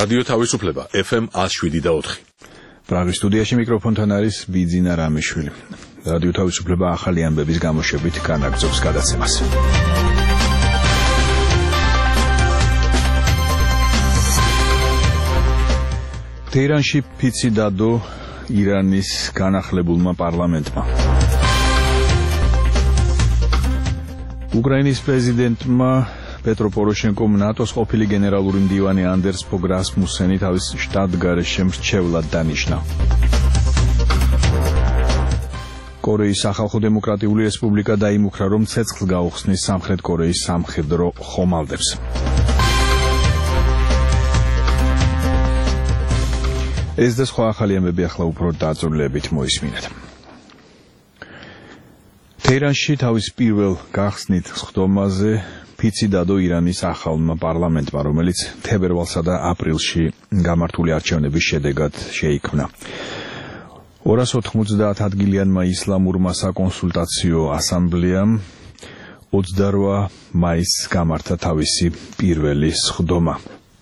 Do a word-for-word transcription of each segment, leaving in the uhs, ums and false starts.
რადიო თავისუფლება ეფ ემ one oh seven და four. პრაღის სტუდიაში მიკროფონთან არის ბიძინა რამიშვილი. რადიო თავისუფლება ახალი ამბების გამოშვებით განაგრძობს გადაცემას. თეირანში ფიცი დადო ირანის განახლებულმა პარლამენტმა. უკრაინის პრეზიდენტმა პეტრო პოროშენკომ ნატოს ყოფილი გენერალური მდივანი ანდერს ფოგ რასმუსენი თავის შტატ-გარეშე მრჩევლად დანიშნა. კორეის სახალხო დემოკრატიული რესპუბლიკა დაიმუქრა, რომ ცეცხლს გაუხსნის სამხრეთ კორეის სამხედრო ხომალდებს. ეს და სხვა ახალი ამბები ახლა უფრო დაწვრილებით მოისმინეთ. თეირანში თავის პირველ გახსნით სხდომაზე ფიცი დადო ირანის ახალმა პარლამენტმა, რომელიც თებერვალსა და აპრილში გამართული არჩევნების შედეგად შეიქმნა. ორას ოთხმოცდაათ ადგილიანმა ისლამურმა საკონსულტაციო ასამბლეამ ოცდარვა მაისს გამართა თავისი პირველი სხდომა.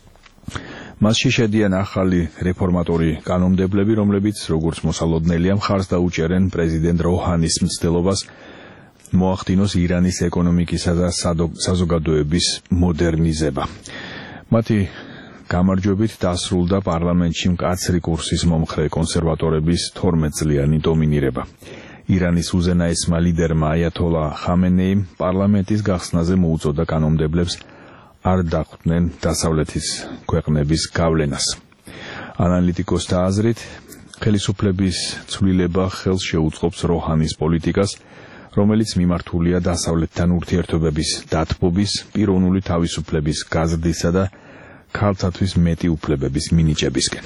მასში შედიან ახალი რეფორმატორი კანონმდებლები, რომლებიც როგორც მოსალოდნელია მხარს დაუჭერენ პრეზიდენტ როჰანის მცდელობას მოახდინოს ირანის ეკონომიკისა და საზოგადოების მოდერნიზება. მათი გამარჯვებით დასრულდა პარლამენტში მკაცრი კურსის მომხრე კონსერვატორების თორმეტწლიანი დომინირება. ირანის უზენაესმა ლიდერმა აიათოლა ხამენეიმ პარლამენტის გახსნაზე მოუწოდა კანონმდებლებს არ დახვდნენ დასავლეთის ქვეყნების გავლენას. ანალიტიკოსთა აზრით, ხელისუფლების ცვლილება ხელს შეუწყობს როჰანის პოლიტიკას, რომელიც მიმართულია დასავლეთთან ურთიერთობების დათბობის, პიროვნული თავისუფლების გაზრდისა და ქალთათვის მეტი უფლებების მინიჭებისკენ.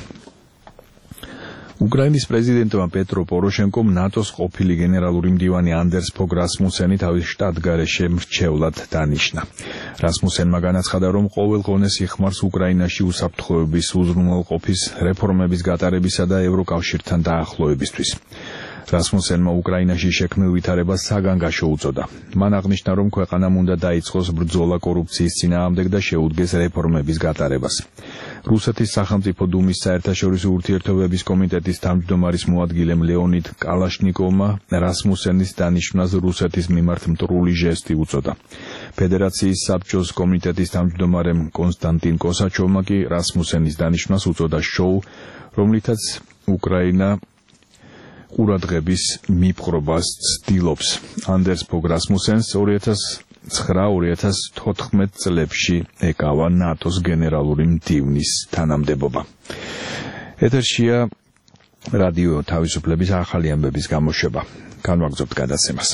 უკრაინის პრეზიდენტმა პეტრო პოროშენკომ ნატოს ყოფილი გენერალური მდივანი ანდერს ფოგ რასმუსენი თავის შტატ-გარეშე მრჩევლად დანიშნა. რასმუსენმა განაცხადა, რომ ყოველ ღონეს იხმარს უკრაინაში უსაფრთხოების უზრუნველყოფის რეფორმების გატარებისა და ევროკავშირთან დაახლოებისთვის. რასმუსენმა უკრაინაში შექმნილ ვითარებას საგანგაშო უწოდა. მან აღნიშნა, რომ ქვეყანამ უნდა დაიწყოს ბრძოლა კორუფციის წინააღმდეგ და შეუდგეს რეფორმების გატარებას. რუსეთის სახელმწიფო დუმის საერთაშორისო ურთიერთობების კომიტეტის თავმჯდომარის მოადგილემ ლეონიდ კალაშნიკოვმა რასმუსენის დანიშვნას რუსეთის მიმართ მტრული ჟესტი უწოდა. ფედერაციის საბჭოს კომიტეტის თავმჯდომარემ კონსტანტინ კოსაჩოვმა კი რასმუსენის დანიშვნას უწოდა შოუ, რომლითაც უკრაინა ყურადღების მიპყრობას ცდილობს. ანდერს ფოგ რასმუსენს ორი ათას ცხრა ორი ათას თოთხმეტ წლებში ეკავა ნატოს გენერალური მდივნის თანამდებობა. ეთერშია რადიო თავისუფლების ახალი ამბების გამოშვება. განვაგრძობთ გადაცემას.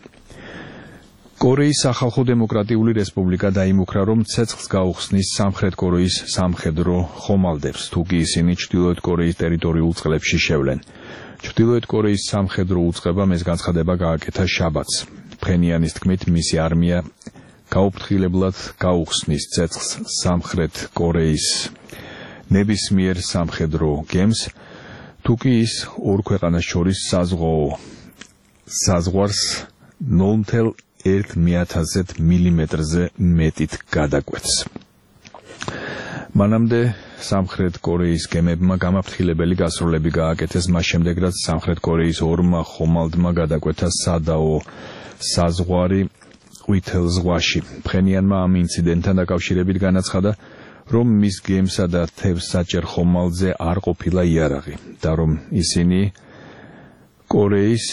კორეის სახალხო დემოკრატიული რესპუბლიკა დაიმუქრა, რომ ცეცხლს გაუხსნის სამხრეთ კორეის სამხედრო ხომალდებს, თუკი ისინი ჩრდილოეთ კორეის ტერიტორიულ წყლებში შევლენ. ჩრდილოეთ კორეის სამხედრო უწყებამ ეს განცხადება გააკეთა შაბათს. ფხენიანის თქმით, მისი არმია გაუფრთხილებლად გაუხსნის ცეცხლს სამხრეთ კორეის ნებისმიერ სამხედრო გემს, თუკი ის ორ ქვეყანას შორის საზღვაო საზღვარს ნულ ათეულ ერთ მილიმეტრზე მეტით გადაკვეთს. მანამდე სამხრეთ კორეის გემებმა გამაფრთხილებელი გასროლები გააკეთეს მას შემდეგ, რაც სამხრეთ კორეის ორმა ხომალდმა გადაკვეთა სადაო საზღვარი ყვითელ ზღვაში. ფხენიანმა ამ ინციდენტთან დაკავშირებით განაცხადა, რომ მის გემსა და თევზ საჭერ ხომალდზე არ ყოფილა იარაღი და რომ ისინი კორეის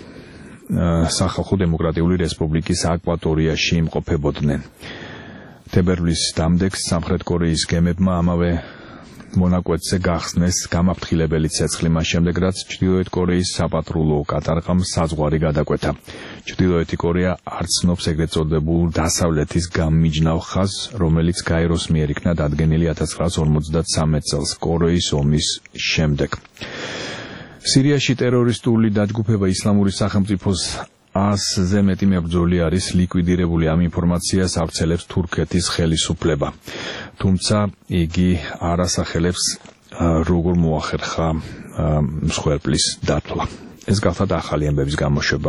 სახალხო დემოკრატიული რესპუბლიკის აკვატორიაში იმყოფებოდნენ. თებერვლის დამდეგს სამხრეთ კორეის გემებმა ამავე მონაკვეთზე გახსნეს გამაფრთხილებელი ცეცხლი მას შემდეგ, რაც ჩრდილოეთ კორეის საპატრულო კატარღამ საზღვარი გადაკვეთა. ჩრდილოეთი კორეა არ ცნობს ეგრეთ წოდებულ დასავლეთის გამმიჯნავ ხაზს, რომელიც გაეროს მიერ იქნა დადგენილი ათას ცხრაას ორმოცდათსამეტ წელს კორეის ომის შემდეგ. სირიაში ტერორისტული დაჯგუფება ისლამური სახელმწიფოს ასზე მეტი მებრძოლი არის ლიკვიდირებული. ამ ინფორმაციას ავრცელებს თურქეთის ხელისუფლება. თუმცა იგი არ ასახელებს როგორ მოახერხა მსხვერპლის დათვლა. ეს გახლავთ ახალი ამბების გამოშვება.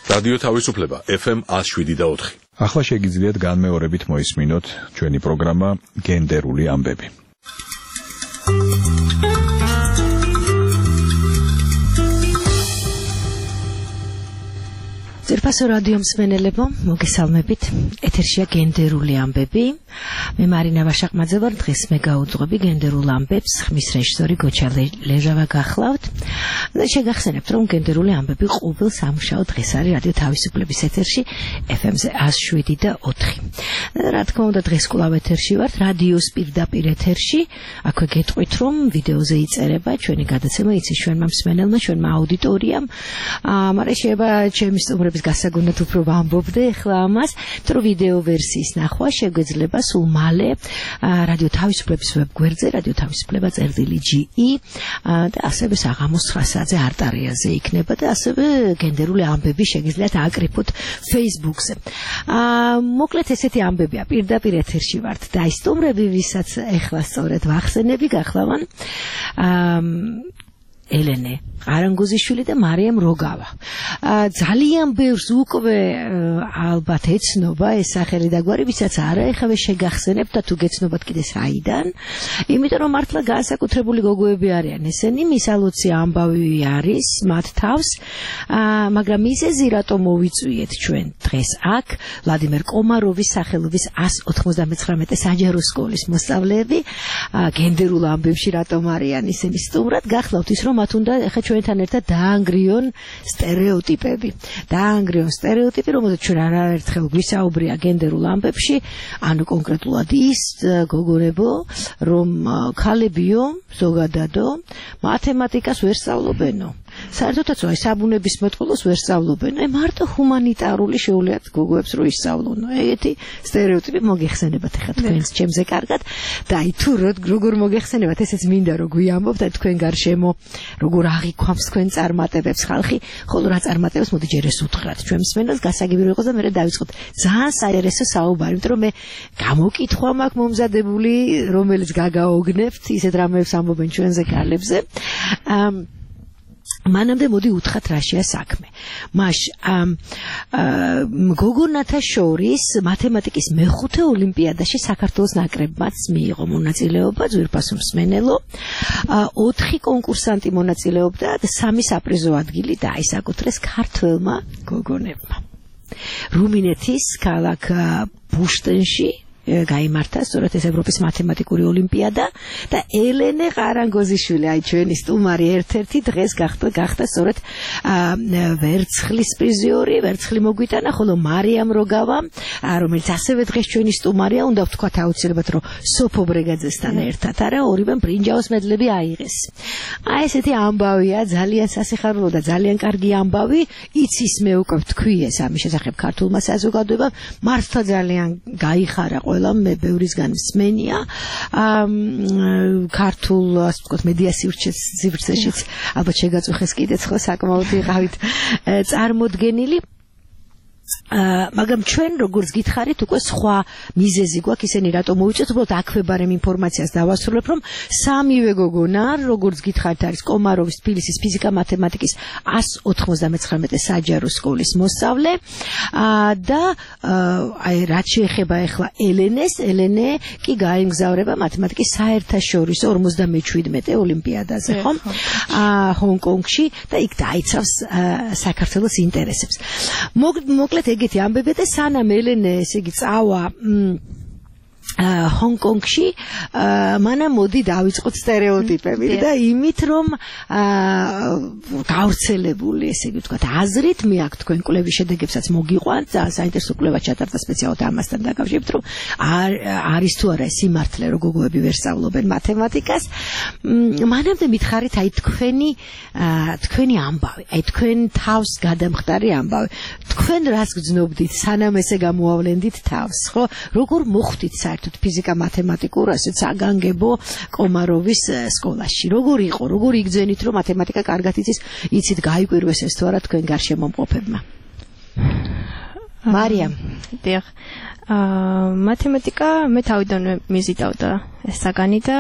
რადიო თავისუფლება F M one oh seven და four. ახლა შეგიძლიათ განმეორებით მოისმინოთ ჩვენი პროგრამა გენდერული ამბები. ძირფასო რადიო მსმენელებო, მოგესალმებით. ეთერშია გენდერული ამბები. მე მარინა ვაშაყმაძე ვარ, დღეს მე გაუძღვები გენდერულ ამბებს. ხმის რეჟისორი გოჩა ლეჟავა გახლავთ. და შეგახსენებთ, რომ გენდერული ამბები ყოველ სამუშაო დღეს არის რადიო თავისუფლების ეთერში F M-ზე one oh seven და four. რა თქმა უნდა, დღეს კვლავ ეთერში ვართ, რადიოს პირდაპირ ეთერში. აქვე გეტყვით, რომ ვიდეოზე იწერება ჩვენი გადაცემა, იცის ჩვენმა მსმენელმა, ჩვენმა აუდიტორიამ. აა, მაგრამ შეიძლება ჩემი სტუმრების გასაგონად უფრო ვამბობდე ახლა ამას, რომ ვიდეო ვერსიის ნახვა შეგვეძლება სულ მალე რადიო თავისუფლების ვებგვერდზე, რადიო თავისუფლება წერტილი G E და ასევე საღამოს nine საათზე არტარიაზე იქნება და ასევე გენდერული ამბები შეგიძლიათ აკრიფოთ Facebook-ზე. აა მოკლედ ესეთი ამბებია, პირდაპირ ეთერში ვართ და აი სტუმრები, ვისაც ახლა სწორედ ვახსენები, გახლავან აა ელენე ყარანგოზიშვილი და მარიამ როგავა. ძალიან ბევრს უკვე ალბათ ეცნობა ეს სახელი და გვარი, ვისაც არა, ეხლა შეგახსენებთ და თუ გეცნობათ კიდე საიდან, იმიტომ რომ მართლა განსაკუთრებული გოგოები არიან ესენი, მისალოცი ამბავი არის მათ თავს, მაგრამ მიზეზი რატომ მოვიწვიეთ ჩვენ დღეს აქ ვლადიმერ კომაროვის სახელობის one ninety-nine საჯარო სკოლის მოსწავლეები, გენდერულ ამბებში რატომ არიან ისინი სტუმრად, გახლავთ ის რომ მათ უნდა ეხა ჩვენთან ერთად დაანგრიონ სტერეოტიპები. დაანგრიონ სტერეოტიპი, რომელზეც ჩვენ არაერთხელ გვისაუბრია გენდერულ ამბებში, ანუ კონკრეტულად ის გოგონებო, რომ ქალებიო, ზოგადადო, მათემატიკას ვერ სწავლობენო. საერთოდაც აი საბუნებისმეტყველოს ვერ სწავლობენ. აი მარტო ჰუმანიტარული შეუძლიათ გოგოებს რო ისწავლონ. ეგეთი სტერეოტიპი მოგეხსენებათ ეხლა თქვენს ჩემზე კარგად და აი თუ როგორ მოგეხსენებათ, ესეც მინდა რომ გვიამბობთ, აი თქვენ გარშემო როგორ აღიქვამს თქვენ წარმატებებს ხალხი, ხოლო რა წარმატებებს მოდი ჯერ ეს უთხრათ ჩვენ მსმენელს, გასაგები რო იყოს და მე დავიწყოთ. ძალიან საინტერესო საუბარი, იმიტომ რომ მე გამოკითხვა მაქვს მომზადებული, რომელიც გაგაოგნებთ, ისეთ რამეებს ამბობენ ჩვენზე ქალებზე. აა მანამდე მოდი უთხრათ რაშია საქმე. მაშ გოგონათა შორის მათემატიკის მეხუთე ოლიმპიადაში საქართველოს ნაკრებმაც მიიღო მონაწილეობა, ძვირფასო მსმენელო. ოთხი კონკურსანტი მონაწილეობდა და სამი საპრიზო ადგილი დაისაკუთრეს ქართველმა გოგონებმა. რუმინეთის ქალაქ ბუშტენში გაიმართა სწორედ ეს ევროპის მათემატიკური ოლიმპიადა და ელენე ყარანგოზიშვილი, აი ჩვენი სტუმარი ერთ-ერთი დღეს გახდა გახდა სწორედ ვერცხლის პრიზიორი, ვერცხლი მოგვიტანა, ხოლო მარიამ როგავა, რომელიც ასევე დღეს ჩვენი სტუმარია, უნდა ვთქვათ აუცილებლად, რომ სოფო ბრეგაძესთან ერთად, არა, ორივემ ბრინჯაოს მედლები აიღეს. აი ესეთი ამბავია, ძალიან სასიხარულო და ძალიან კარგი ამბავი, იცის მე უკვე ვთქვი ეს ამის შესახებ ქართულმა საზოგადოებამ, მართლა ძალიან გაიხარა ყველა მე ბევრისგან მსმენია ქართულ, ასე ვთქვათ, მედია სივრცეშიც ალბათ შეგაწუხეს კიდეც ხო საკმაოდ ვიყავით წარმოდგენილი. მაგრამ ჩვენ როგორც გითხარით, უკვე სხვა მიზეზი გვაქვს, ისინი რატომ მოვიწვიეთ, უბრალოდ აქვე ბარემ ინფორმაციას დავასრულებ, რომ სამივე გოგონა, როგორც გითხარით, არის კომაროვის თბილისის ფიზიკა-მათემატიკის one ninety-nine საჯარო სკოლის მოსწავლე და აი რაც შეეხება ახლა ელენეს, ელენე კი გაემგზავრება მათემატიკის საერთაშორისო forty-seven ოლიმპიადაზე, ხო? ჰონკონგში და იქ დაიცავს საქართველოს ინტერესებს. მოკლედ ეგეთი ამბები და სანამ ელენე ესე იგი წავა ჰონკონგში, მანამ მოდი დავიწყოთ სტერეოტიპები და იმით რომ გავრცელებული, ესე იგი ვთქვათ, აზრით მე აქ თქვენ კვლევის შედეგებსაც მოგიყვანთ, ძალიან საინტერესო კვლევა ჩატარდა სპეციალურად ამასთან დაკავშირებით, რომ არის თუ არა სიმართლე, რომ გოგოები ვერ სწავლობენ მათემატიკას. მანამდე მითხარით აი თქვენი თქვენი ამბავი, აი თქვენ თავს გადამხდარი ამბავი. თქვენ რას გძნობდით, სანამ ესე გამოავლენდით თავს, ხო? როგორ მოხვდით საერთოდ ფიზიკა-მათემატიკურ ასეთ საგანგებო კომაროვის სკოლაში? როგორ იყო, როგორ იგძენით, რომ მათემატიკა კარგად იცის, იცით გაიკვირვეს ეს თუ არა თქვენ გარშემო მყოფებმა? მარიამ, დიახ. მათემატიკა მე თავიდანვე მიზიდავდა ეს საგანი და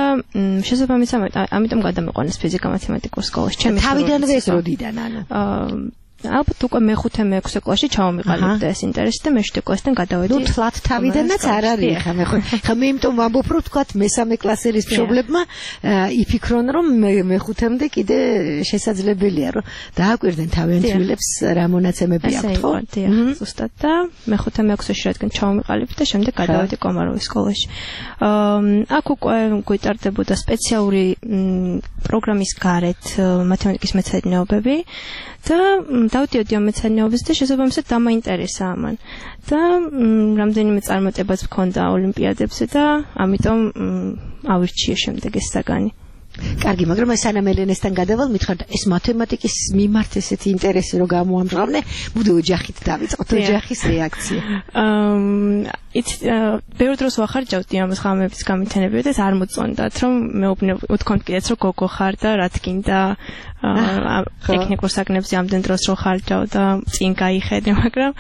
შესაბამისად ამიტომ გადამიყვანეს ფიზიკა-მათემატიკურ სკოლაში. ჩემი თავიდანვე ეს როდიდან, ანუ? ალბათ უკვე მეხუთე მეექვსე კლასში ჩავამიყალიბდა ეს ინტერესი და მეშვიდე კლასიდან გადავედი. ნუ თლათ თავიდანაც არ არის ხა მე ხა მე იმიტომ ვამბობ რომ თქვა მესამე კლასელის მშობლებმა იფიქრონ რომ მეხუთემდე კიდე შესაძლებელია რომ დააკვირდნენ თავიანთ შვილებს რა მონაცემები აქვთ ხო? დიახ, ზუსტად და მეხუთე მეექვსეში რადგან ჩავამიყალიბდი და შემდეგ გადავედი კომაროვის სკოლაში. აქ უკვე გვიტარდებოდა სპეციალური პროგრამის გარეთ მათემატიკის მეცნიერებები და დავდიოდი ამ მეცნიერებებს და შესაბამისად დამაინტერესა ამან. და რამდენიმე წარმატებაც მქონდა ოლიმპიადებზე და ამიტომ ავირჩიე შემდეგ ეს საგანი. კარგი, მაგრამ ეს სანამ ელენესთან გადავალ, მითხარ ეს მათემატიკის მიმართ ესეთი ინტერესი რო გამოამჟღავნე, მუდმივ ოჯახით დავიწყოთ ოჯახის რეაქცია. აა იცი ბევრ დროს ვახარჯავდი ამ ღამეების გამითენებები და არ მოწონდათ რომ მეუბნე უთქვამთ კიდეც რომ გოგო ხარ და რა თქინდა ტექნიკურ საგნებზე ამდენ დროს რო ხარჯავ და წინ გაიხედე, მაგრამ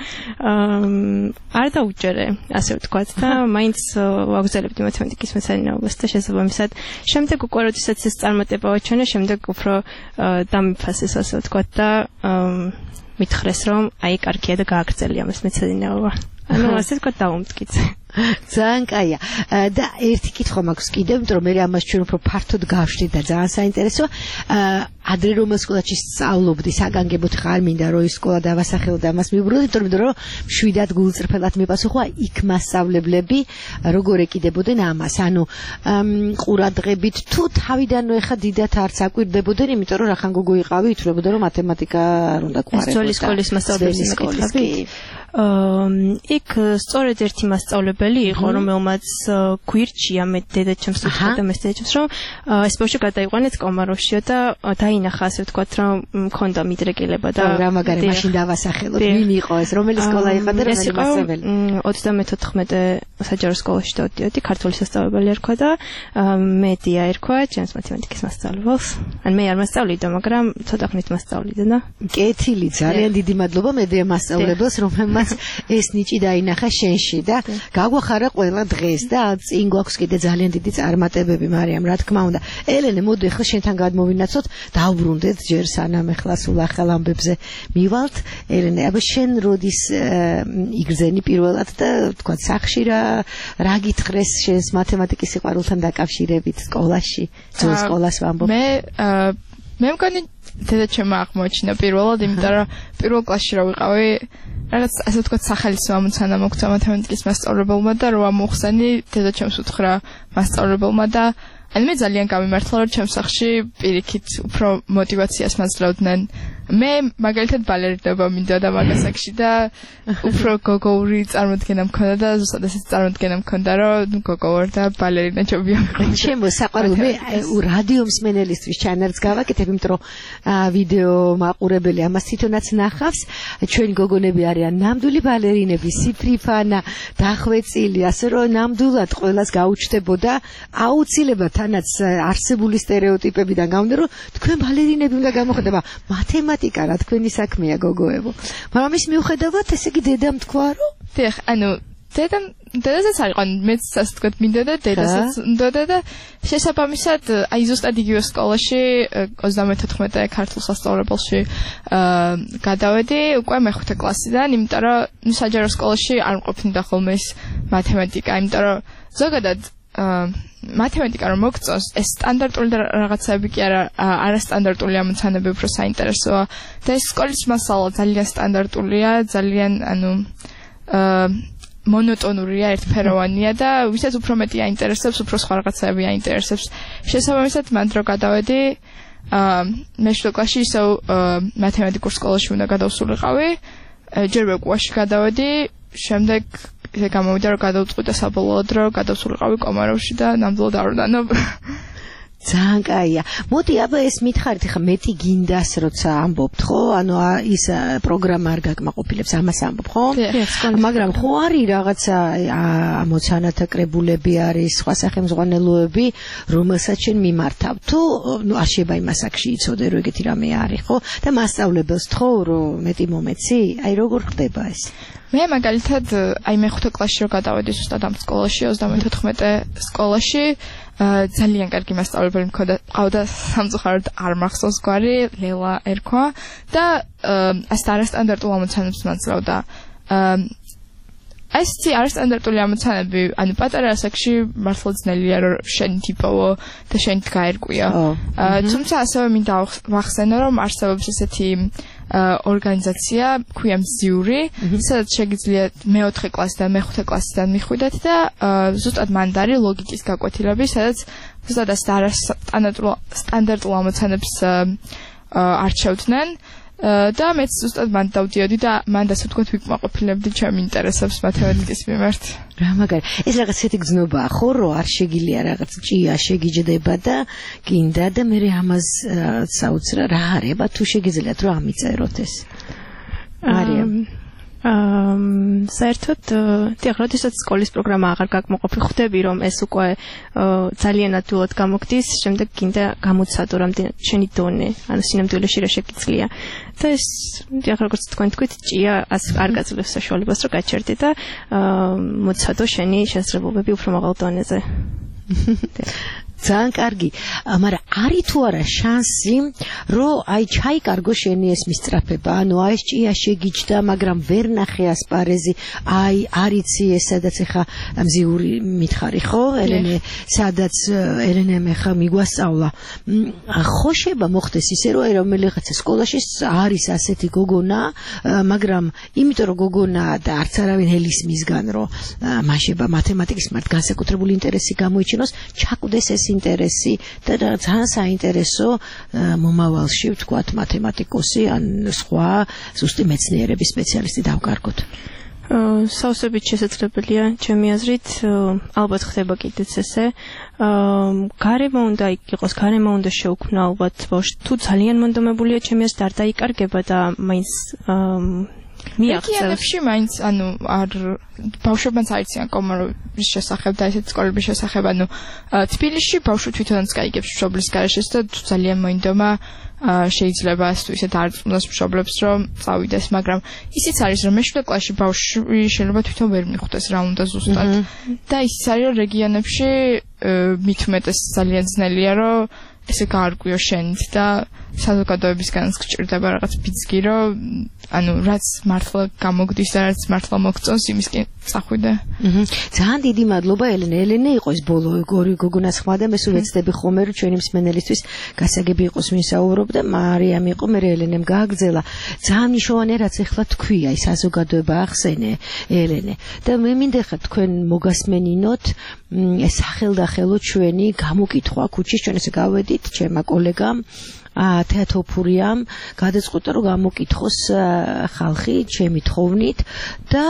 არ დაუჯერე, ასე ვთქვათ და მაინც ვაგზავნებდი მათემატიკის მეცნიერებას და შესაბამისად შემდეგ უკვე როდესაც ეს წარმატება ვაჩვენე, შემდეგ უფრო დამიფასეს, ასე ვთქვათ და მითხრეს რომ აი კარგია და გააგრძელია ეს მეცნიერება. ანუ ასე ვთქვათ დაუმტკიცე. ძალიან კაია. და ერთი კითხვა მაქვს კიდევ, იმიტომ რომ მე ამას ჩვენ უფრო ფართოდ გავშლით და ძალიან საინტერესოა. ადრე რომელ სკოლაში სწავლობდი, საგანგებოდ ხარ მინდა რომ ის სკოლა დავასახელო და ამას მივუბრუნდი, იმიტომ რომ მშვიდად გულწრფელად მიპასუხა იქ მასწავლებლები როგორ ეკიდებოდნენ ამას. ანუ ყურადღებით თუ თავიდანვე ხა დიდათ არც აკვირდებოდნენ, იმიტომ რომ რახან გოგო იყავი, ითვლებოდა რომ მათემატიკა არ უნდა ყვარებოდა. ძველი სკოლის მასწავლებლები მეკითხები. იქ სწორედ ერთი მასწავლებელი იყო, რომელმაც გვირჩია მე დედაჩემს უთხრა და მე დედაჩემს რომ ეს ბავშვი გადაიყვანეთ კომაროვშიო და დაინახა, ასე ვთქვათ, რომ მქონდა მიდრეკილება და რა მაგარი მაშინ დავასახელოთ, ვინ იყო ეს, რომელი სკოლა იყო და რომელი მასწავლებელი? ოცდამეთოთხმეტე საჯარო სკოლაში დავდიოდი, ქართული სასწავლებელი ერქვა და მედია ერქვა, ჩემს მათემატიკის მასწავლებელს. ან მე არ მასწავლიდა, მაგრამ ცოტა ხნით მასწავლიდა და კეთილი, ძალიან დიდი მადლობა მედია მასწავლებელს, რომელმაც ეს ნიჭი დაინახა შენში და გაგვახარა ყველა დღეს და წინ გვაქვს კიდე ძალიან დიდი წარმატებები, მარიამ, რა თქმა უნდა. ელენე, მოდი ახლა შენთან გადმოვინაცოთ, დავბრუნდეთ ჯერ სანამ ახლა სულ ახალ ამბებზე მივალთ. ელენე, აბა შენ როდის იგრძენი პირველად და თქვა სახში რა რა გითხრეს შენს მათემატიკის სიყვარულთან დაკავშირებით სკოლაში, ძველ სკოლას ვამბობ. მე მე მგონი დედაჩემმა აღმოაჩინა პირველად, იმიტომ რომ პირველ კლასში რა ვიყავი, რაღაც ასე ვთქვათ სახალისო ამოცანა მოგცა მათემატიკის მასწავლებელმა და რო ამოხსენი დედაჩემს უთხრა მასწავლებელმა და ანუ მე ძალიან გამიმართლა რომ ჩემს სახში პირიქით უფრო мотиваციას მაძლევდნენ. მე მაგალითად ბალერინება მინდა და მაგასაკში და უფრო გოგოური წარმოდგენა მქონდა და ზუსტად ესეც წარმოდგენა მქონდა რომ გოგო ვარ და ბალერინა ჯობია მიყო. ჩემო საყვარელი მე რადიო მსმენელისთვის ჩანერს გავაკეთებ, იმიტომ რომ ვიდეო მაყურებელი ამას თვითონაც ნახავს. ჩვენ გოგონები არიან ნამდვილი ბალერინები, სიფრიფანა, დახვეწილი, ასე რომ ნამდვილად ყველას გაუჩნდებოდა აუცილებლად თანაც არსებული სტერეოტიპებიდან გამომდინარე რომ თქვენ ბალერინები უნდა გამოხდება. მათემატიკა რა თქვენი საქმეა გოგოებო. მაგრამ ის მიუხედავად ესე იგი დედამ თქვა რომ დიახ, ანუ დედამ დედასაც არ იყო, მეც ასე ვთქვათ, მინდა და დედასაც მინდოდა და შესაბამისად აი ზუსტად იგივე სკოლაში ოცდამეთოთხმეტე ქართულ სასწავლებელში გადავედი უკვე მეხუთე კლასიდან, იმიტომ რომ საჯარო სკოლაში არ მყოფნიდა ხოლმე ეს მათემატიკა, იმიტომ რომ ზოგადად მათემატიკა რომ მოგწონს, ეს სტანდარტული რაღაცები კი არა, არასტანდარტული ამოცანები უფრო საინტერესოა და ეს სკოლის მასალა ძალიან სტანდარტულია, ძალიან ანუ მონოტონურია, ერთფეროვანია და ვისაც უფრო მეტი აინტერესებს, უფრო სხვა რაღაცები აინტერესებს. შესაბამისად, მან დრო გადავედი მეშვიდე კლასში ისევ მათემატიკურ სკოლაში უნდა გადავსულიყავი, ჯერ ვეკუაში გადავედი, შემდეგ ისე გამოვიდა რომ გადავწყვიტე საბოლოოდ რომ გადავსულიყავი კომაროვში და ნამდვილად არ ვდანო. ძალიან კაია. მოდი აბა ეს მითხარით, ხა მეტი გინდას როცა ამბობთ, ხო? ანუ ის პროგრამა არ გაკმაყოფილებს, ამას ამბობ, ხო? მაგრამ ხო არის რაღაცა ამოცანათა კრებულები არის, სხვა სახელმძღვანელოები, რომელსაც შენ მიმართავ. თუ ნუ არ შეიძლება იმას აქში იცოდე, რომ ეგეთი რამე არის, ხო? და მასწავლებელს თქო, რომ მეტი მომეცი, აი როგორ ხდება ეს? მე მაგალითად აი მეხუთე კლასში რო გადავედი ზუსტად ამ სკოლაში, ოცდამეთოთხმეტე სკოლაში, ძალიან კარგი მასწავლებელი მქონდა, ყავდა სამწუხაროდ არ მახსოვს გვარი, ლელა ერქვა და ასე არასტანდარტულ ამოცანებს მაძლევდა. ასეთი არასტანდარტული ამოცანები, ანუ პატარა ასაკში მართლა ძნელია რომ შენ ტიპოვო და შენ გაერკვია. თუმცა ასევე მინდა ვახსენო რომ არსებობს ესეთი ორგანიზაცია, ქვია მზიური, სადაც შეგიძლიათ მეოთხე კლასიდან, მეხუთე კლასიდან მიხვიდეთ და ზუსტად მანდ არის ლოგიკის გაკვეთილები, სადაც ზუსტად არასტანდარტულ ამოცანებს არჩევდნენ. და მეც ზუსტად მან დავდიოდი და მან ასე ვთქვათ ვიკმაყოფილებდი ჩემ ინტერესებს მათემატიკის მიმართ. რა მაგარი. ეს რაღაც ისეთი გზნობაა, ხო, რომ არ შეგიძლია რაღაც ჭია შეგიჯდება და გინდა და მე ამას საოცრა რა არება თუ შეგიძლიათ რომ ამიწეროთ ეს. მარია Um, საერთოდ დიახ, როდესაც სკოლის პროგრამა აღარ გაკმაყოფი, ხვდები რომ ეს უკვე ძალიან ადვილად გამოგდის, შემდეგ გინდა გამოცადო რამდენი შენი დონე, ანუ სინამდვილეში რა შეგიძლია. და ეს დიახ, როგორც თქვენ თქვით, ჭია არ გაძლევს საშუალებას რომ გაჩერდე და მოცადო შენი შესაძლებლობები უფრო მაღალ დონეზე. ძალიან კარგი, მაგრამ არის თუ არა შანსი, რომ აი ჩაიკარგო შენი ეს მისწრაფება, ანუ აი ეს ჭია შეგიჯდა, მაგრამ ვერ ნახე ასპარეზი, აი არიცი ეს სადაც ეხა მზიური მითხარი, ხო? ელენე, სადაც ელენემ ეხა მიგვასწავლა. ხო შეიძლება მოხდეს ისე, რომ აი რომელიღაცა სკოლაში არის ასეთი გოგონა, მაგრამ იმიტომ რომ გოგონაა და არც არავინ ელის მისგან, რომ მაშება მათემატიკის მართ განსაკუთრებული ინტერესი გამოიჩინოს, ჩაკვდეს ეს ინტერესი და ძალიან საინტერესო მომავალში ვთქვათ მათემატიკოსი ან სხვა ზუსტი მეცნიერების სპეციალისტი დავკარგოთ. საოცრებით შესაძლებელია ჩემი აზრით, ალბათ ხდება კიდეც ესე. გარემო უნდა იყოს, გარემო უნდა შეუქმნა ალბათ ბავშვი. თუ ძალიან მონდომებულია ჩემი აზრით არ დაიკარგება და მაინც მიაღწევს. მაინც ანუ არ ბავშვებმაც აიციან კომაროვის შესახებ და ესეთ სკოლების შესახებ, ანუ თბილისში ბავშვი თვითონაც გაიგებს მშობლის გარეშეც და ძალიან მოინდომა შეიძლება ასე თუ ისეთ არ წუნოს მშობლებს რომ წავიდეს, მაგრამ ისიც არის რომ მეშვიდე კლასში ბავშვი შეიძლება თვითონ ვერ მიხვდეს რა უნდა ზუსტად და ისიც არის რომ რეგიონებში მით უმეტეს ძალიან ძნელია რომ ესე გაარკვიო შენით და საზოგადოებისგანაც გჭირდება რაღაც ბიძგი, რომ ანუ რაც მართლა გამოგდის და რაც მართლა მოგწონს იმისკენ წახვიდე. ძალიან დიდი მადლობა ელენე. ელენე იყო ეს ბოლო ორი გოგონას ხმა და მე სულ ვეცდები ხოლმე რომ ჩვენი მსმენელისთვის გასაგები იყოს ვინსაუბრობდა. მარიამ იყო, მე ელენემ გააგზელა. ძალიან მნიშვნელოვანია რაც ახლა თქვია, ის საზოგადოება ახსენე ელენე. და მე მინდა ხა თქვენ მოგასმენინოთ ეს სახელდახელო ჩვენი გამოკითხვა ქუჩის, ჩვენ ესე გავედით ჩემმა კოლეგამ თეატოფურიამ გადაწყვეტა რომ გამოკითხოს ხალხი ჩემი თხოვნით და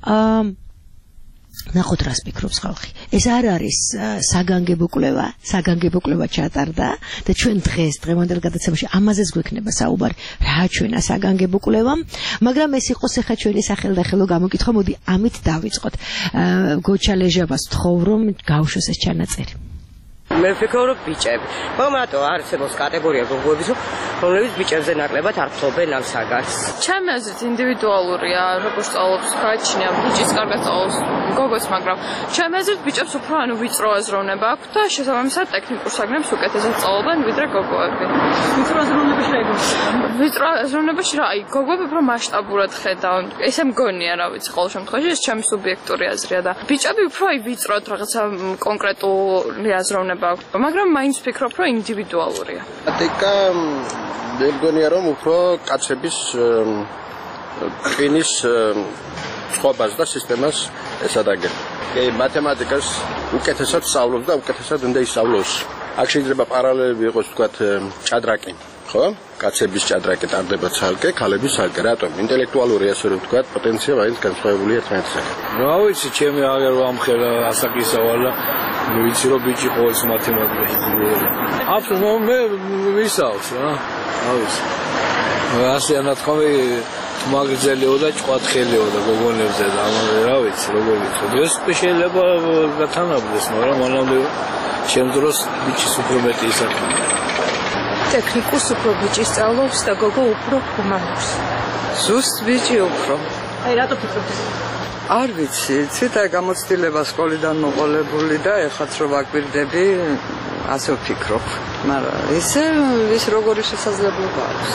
ნახოთ რას ფიქრობს ხალხი. ეს არ არის საგანგებო კვლევა, საგანგებო კვლევა ჩატარდა და ჩვენ დღეს დღევანდელ გადაცემაში ამაზეც გვექნება საუბარი, რა ჩვენა საგანგებო კვლევა, მაგრამ ეს იყოს ახლა ჩვენი სახელდახელო გამოკითხვა, მოდი ამით დავიწყოთ. გოჩა ლეჟავას თხოვ რომ გავუშვოს ეს ჩანაწერი. მე ვფიქრობ რომ ბიჭები, მაგრამ რატო არსებობს კატეგორია გოგოების, რომლებიც ბიჭებზე ნაკლებად არ ფლობენ ამ საგანს. ჩემი აზრით ინდივიდუალურია, როგორც სწავლობს გააჩნია ბიჭის კარგად სწავლობს გოგოს, მაგრამ ჩემი აზრით ბიჭებს უფრო ანუ ვიწრო აზროვნება აქვთ და შესაბამისად ტექნიკურ საგნებს უკეთესად სწავლობენ ვიდრე გოგოები. ვიწრო აზროვნებაში რა იგივე? ვიწრო აზროვნებაში რა, აი გოგოები უფრო მასშტაბურად ხედავენ. ესე მგონია, რა ვიცი, ყოველ შემთხვევაში ეს ჩემი სუბიექტური აზრია და ბიჭები უფრო აი ვიწროდ რაღაცა კონკრეტული აზროვნება, მაგრამ მაინც ვფიქრობ, რომ ინდივიდუალურია. მათემატიკა მე მგონია, რომ უფრო კაცების ტვინის სხვებას და სისტემას ესადაგებს. კი, მათემატიკას უკეთესად სწავლობს და უკეთესად უნდა ისწავლოს. აქ შეიძლება პარალელები იყოს, ვთქვათ, ჭადრაკი, ხო? კაცების ჭადრაკი ტარდება ცალკე, ქალების ცალკე. რატომ? ინტელექტუალური ასე რომ ვთქვათ, პოტენცია მაინც განსხვავებულია ერთმანეთისგან. რა ვიცი, ჩემი აღარ ვამხელა ასაკისავალა. მე ვიცი რომ ბიჭი ყოველს მათემატიკაში ძლიერი. აბსოლუტურად მე ვისაუბრს რა. რა ვიცი. ასე ანათქვამი მაგზელიო და ჭყვათხელიო და გოგონებზე და რა ვიცი, როგორ ვიცი. ეს შეიძლება გათანაბრდეს, მაგრამ მანამდე ჩემ დროს ბიჭის უფრო მეტი ისარგებლა. ტექნიკურს უფრო ბიჭი სწავლობს და გოგო უფრო ჰუმანურს. ზუსტ ბიჭი უფრო. აი რატო ფიქრობთ? არ ვიცი, ციტა გამოცდილება სკოლიდან მოყოლებული და ეხაც რო ვაკვირდები, ასე ვფიქრობ, მაგრამ ესე ის როგორი შესაძლებლობა აქვს.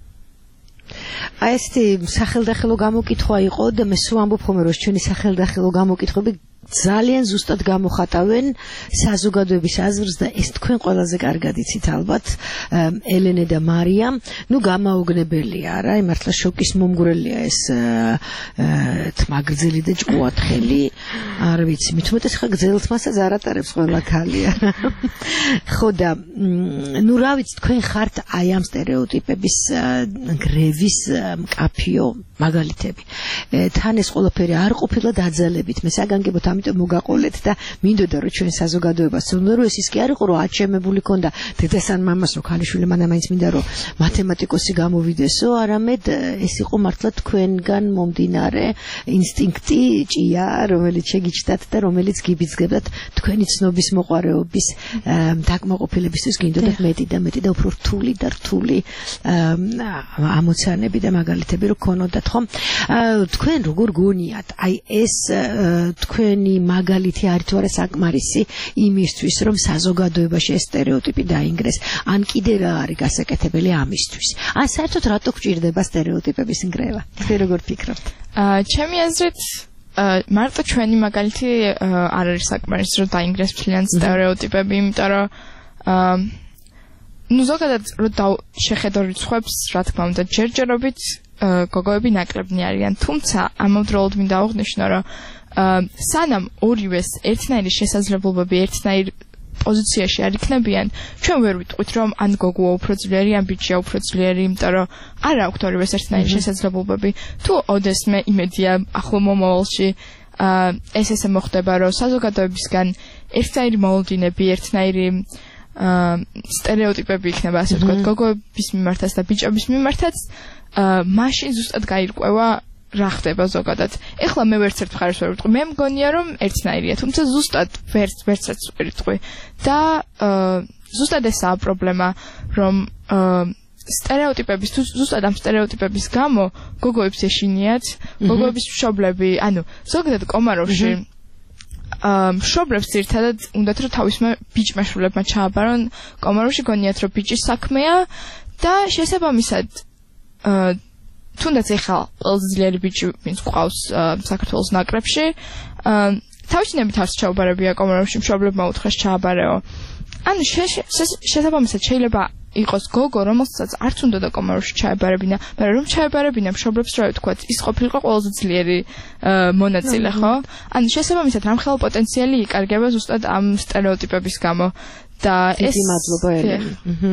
აი ესეთი სახელდახელო გამოკითხვა იყო და მე სულ ამბობ ხოლმე რომ ჩვენი სახელდახელო გამოკითხვები ძალიან ზუსტად გამოხატავენ საზოგადოების აზრს და ეს თქვენ ყველაზე კარგად იცით ალბათ ელენე და მარია ნუ გამაოგნებელია რა იმართლა შოკის მომგვრელია ეს თმაგრძელი და ჭკუათხელი არ ვიცი მithumetes ხა გძელთმასაც არ ატარებს ყველა ქალია ხო და ნუ რა ვიცი თქვენ ხართ აი ამ სტერეოტიპების გრევის მკაფიო მაგალითები თან ეს ყველაფერი არ ყოფილა დაძალებით მე საგანგებოდ ამიტომ მოგაყოლეთ და მინდოდა რომ ჩვენ საზოგადოებას უნდა რომ ეს ის კი არ იყო რომ აჩემებული ქონდა დედას ან მამას რომ ქალიშვილი მანამ მაინც მინდა რომ მათემატიკოსი გამოვიდესო არამედ ეს იყო მართლა თქვენგან მომდინარე ინსტინქტი ჭია რომელიც შეგიჩნდათ და რომელიც გიბიძგებდათ თქვენი ცნობის მოყარეობის დაკმაყოფილებისთვის გინდოდათ მეტი და მეტი და უფრო რთული და რთული ამოცანები და მაგალითები რო ქონოდათ ხო თქვენ როგორ გონიათ აი ეს თქვენი მაგალითი არის თუ არა საკმარისი იმისთვის რომ საზოგადოებაში ეს სტერეოტიპი დაინგრეს ან კიდე რა არის გასაკეთებელი ამისთვის ან საერთოდ რატო გვჭირდება სტერეოტიპების ნგრევა თქვენ როგორ ფიქრობთ ჩემი აზრით მარტო ჩვენი მაგალითი არ არის საკმარისი რომ დაინგრეს მთლიან სტერეოტიპები იმიტომ რომ ნუ ზოგადად რომ შეხედო რიცხვებს რა თქმა უნდა ჯერჯერობით გოგოები ნაკლებნი არიან თუმცა ამავდროულად მინდა აღვნიშნო რომ სანამ ორივეს ერთნაირი შესაძლებლობები ერთნაირ პოზიციაში არ იქნებიან ჩვენ ვერ ვიტყვით რომ ან გოგოა უფრო ძლიერი ან ბიჭია უფრო ძლიერი იმიტომ რომ არ აქვთ ორივეს ერთნაირი შესაძლებლობები თუ ოდესმე იმედია ახლო მომავალში ეს ესე მოხდება რომ საზოგადოებისგან ერთნაირი მოლოდინები ერთნაირი სტერეოტიპები იქნება ასე ვთქვათ გოგოების მიმართაც და ბიჭების მიმართაც მაშინ ზუსტად გაირკვევა რა ხდება ზოგადად. ეხლა მე ვერც ერთ მხარეს ვერ ვიტყვი. მე მგონია რომ ერთნაირია, თუმცა ზუსტად ვერც ვერც ერთ ვერ ვიტყვი. და ზუსტად ესაა პრობლემა, რომ სტერეოტიპების თუ ზუსტად ამ სტერეოტიპების გამო გოგოებს ეშინიათ, გოგოების მშობლები, ანუ ზოგადად კომაროვში მშობლებს ერთადად უნდათ რომ თავისმა ბიჭმა შვილებმა ჩააბარონ კომაროვში გონიათ რომ ბიჭის საქმეა და შესაბამისად თუნდაც ეხლა ყველაზე ძლიერი ბიჭი ვინც გვყავს საქართველოს ნაკრებში თავისნებით არც ჩაუბარებია კომაროვში მშობლებმა უთხრეს ჩააბარეო ანუ შესაბამისად შეიძლება იყოს გოგო რომელსაც არც უნდა და კომაროვში ჩაებარებინა მაგრამ რომ ჩაებარებინა მშობლებს რა ვთქვათ ის ყოფილიყო ყველაზე ძლიერი მონაწილე ხო ანუ შესაბამისად რამხელა პოტენციალი იკარგება ზუსტად ამ სტერეოტიპების გამო და ეს მადლობა ელენე.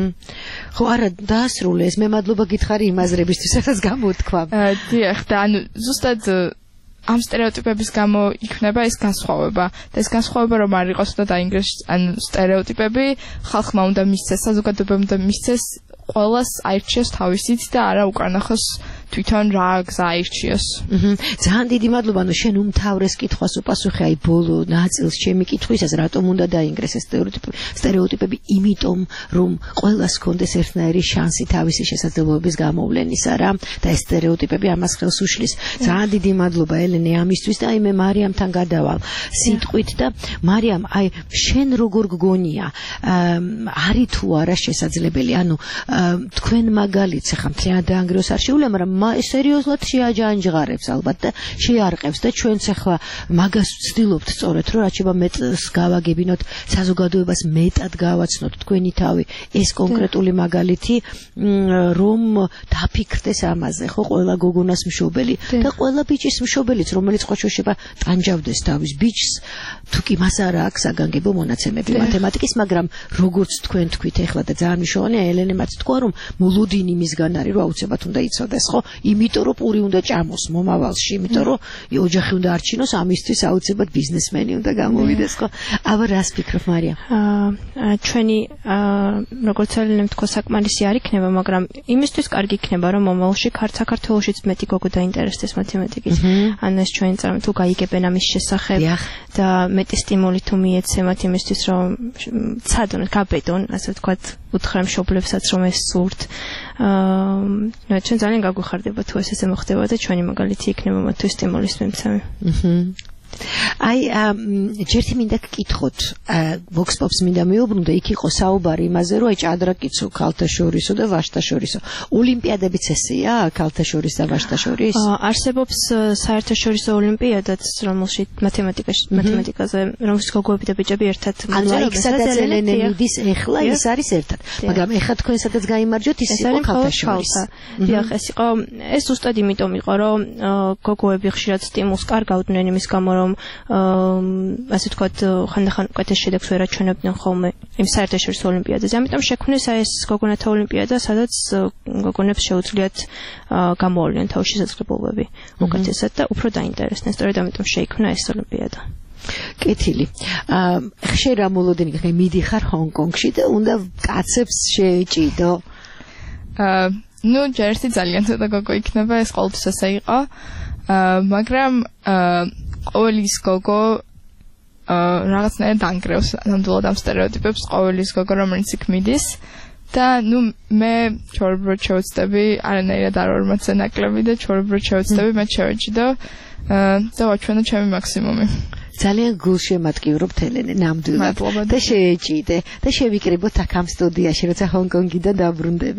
ხო არა დაასრულე ეს მე მადლობა გითხარი იმ აზრებისთვის რაც გამოთქვა. დიახ და ანუ ზუსტად ამ სტერეოტიპების გამო იქნება ეს განსხვავება და ეს განსხვავება რომ არ იყოს და დაინგრეს ან სტერეოტიპები ხალხმა უნდა მისცეს საზოგადოებამ უნდა მისცეს ყველას აირჩიოს თავისით და არა უკანახოს თვითონ რა გზა აირჩიოს. ძალიან დიდი მადლობა, ნუ შენ უმთავრეს კითხვას უპასუხე აი ბოლო ნაწილს ჩემი კითხვისას, რატომ უნდა დაინგრეს ეს სტერეოტიპები? სტერეოტიპები იმიტომ, რომ ყველას ჰქონდეს ერთნაირი შანსი თავისი შესაძლებლობების გამოვლენისა რა და ეს სტერეოტიპები ამას ხელს უშლის. ძალიან დიდი მადლობა ელენე ამისთვის და აი მე მარიამთან გადავალ სიტყვით და მარიამ აი შენ როგორ გგონია არის თუ არა შესაძლებელი ანუ თქვენ მაგალითს ახლა მთლიანად დაანგრიოს არ შეუძლია მაგრამ სერიოზულად შეაჯანჯღარებს ალბათ და შეარყევს და ჩვენც ახლა მაგას ვცდილობთ სწორედ რომ რაც შეიძლება მეტს გავაგებინოთ საზოგადოებას მეტად გავაცნოთ თქვენი თავი ეს კონკრეტული მაგალითი რომ დაფიქრდეს ამაზე ხო ყველა გოგონას მშობელი და ყველა ბიჭის მშობელიც რომელიც ხო შეიძლება ტანჯავდეს თავის ბიჭს თუ კი მას არ აქვს საგანგებო მონაცემები მათემატიკის მაგრამ როგორც თქვენ თქვით ახლა და ძალიან მნიშვნელოვანია ელენემაც თქვა რომ მოლოდინი მისგან არის რომ აუცილებლად უნდა იცოდეს ხო იმიტომ რომ პური უნდა ჭამოს მომავალში იმიტომ რომ ოჯახი უნდა არჩინოს ამისთვის აუცილებლად ბიზნესმენი უნდა გამოვიდეს ხო აბა რას ფიქრობ მარია აა ჩვენი როგორც ელენემ თქვა საკმარისი არ იქნება მაგრამ იმისთვის კარგი იქნება რომ მომავალში საქართველოშიც მეტი გოგო დაინტერესდეს მათემატიკის ანუ ეს ჩვენი წარმო თუ გაიგებენ ამის შესახებ და მეტი სტიმული თუ მიეცემათ იმისთვის რომ ცადონ გაბედონ ასე ვთქვათ უთხრა მშობლებსაც რომ ეს სურთ. აა ჩვენ ძალიან გაგვიხარდება თუ ეს ესე მოხდება და ჩვენი მაგალითი იქნება მათთვის სტიმულის მიმცემი. აი ჯერთი მინდა გკითხოთ Vox Pops მინდა მეუბრუნდე იქ იყო საუბარი იმაზე რომ აი ჭადრაკიცო ქალთა შორისო და ვაჟთა შორისო ოლიმპიადებიც ესეა ქალთა შორის და ვაჟთა შორის არსებობს საერთაშორისო ოლიმპიადაც რომელშიც მათემატიკაში მათემატიკაზე რომელშიც გოგოები და ბიჭები ერთად მოძრაობენ სადაც ელენე მიდის ეხლა ის არის ერთად მაგრამ ეხლა თქვენ სადაც გაიმარჯვეთ ის იყო ქალთა შორის დიახ ეს იყო ეს ზუსტად იმიტომ იყო რომ გოგოები ხშირად სტიმულს კარგავდნენ იმის გამო რომ ასე ვთქვათ ხანდახან უკეთეს შედეგს ვერ აჩვენებდნენ ხოლმე იმ საერთაშორისო ოლიმპიადაზე. ამიტომ შექმნეს ეს გოგონათა ოლიმპიადა, სადაც გოგონებს შეუძლიათ გამოავლინონ თავისი შესაძლებლობები უკეთესად და უფრო დაინტერესდნენ. სწორედ ამიტომ შეიქმნა ეს ოლიმპიადა. კეთილი. ხშირ ამოლოდინი ხე მიდიხარ ჰონკონგში და უნდა კაცებს შეეჭიდო. აა ნუ ჯერსი ძალიან ცოტა გოგო იქნება, ეს ყოველთვის ასე იყო. აა მაგრამ აა ყოველის გოგო რაღაცნაირად ანგრევს ნამდვილად ამ სტერეოტიპებს ყოველის გოგო რომელიც იქ მიდის და ნუ მე ჩორბროდ შევწდები არანაირად არ ვარ მათზე ნაკლები და ჩორბროდ შევწდები მე შევეჭიდო და ვაჩვენო ჩემი მაქსიმუმი ძალიან გულშემატკივრობთ ელენე ნამდვილად და შეეჭიდე და შევიკრიბოთ აქ ამ სტუდიაში როცა ჰონკონგიდან დაბრუნდები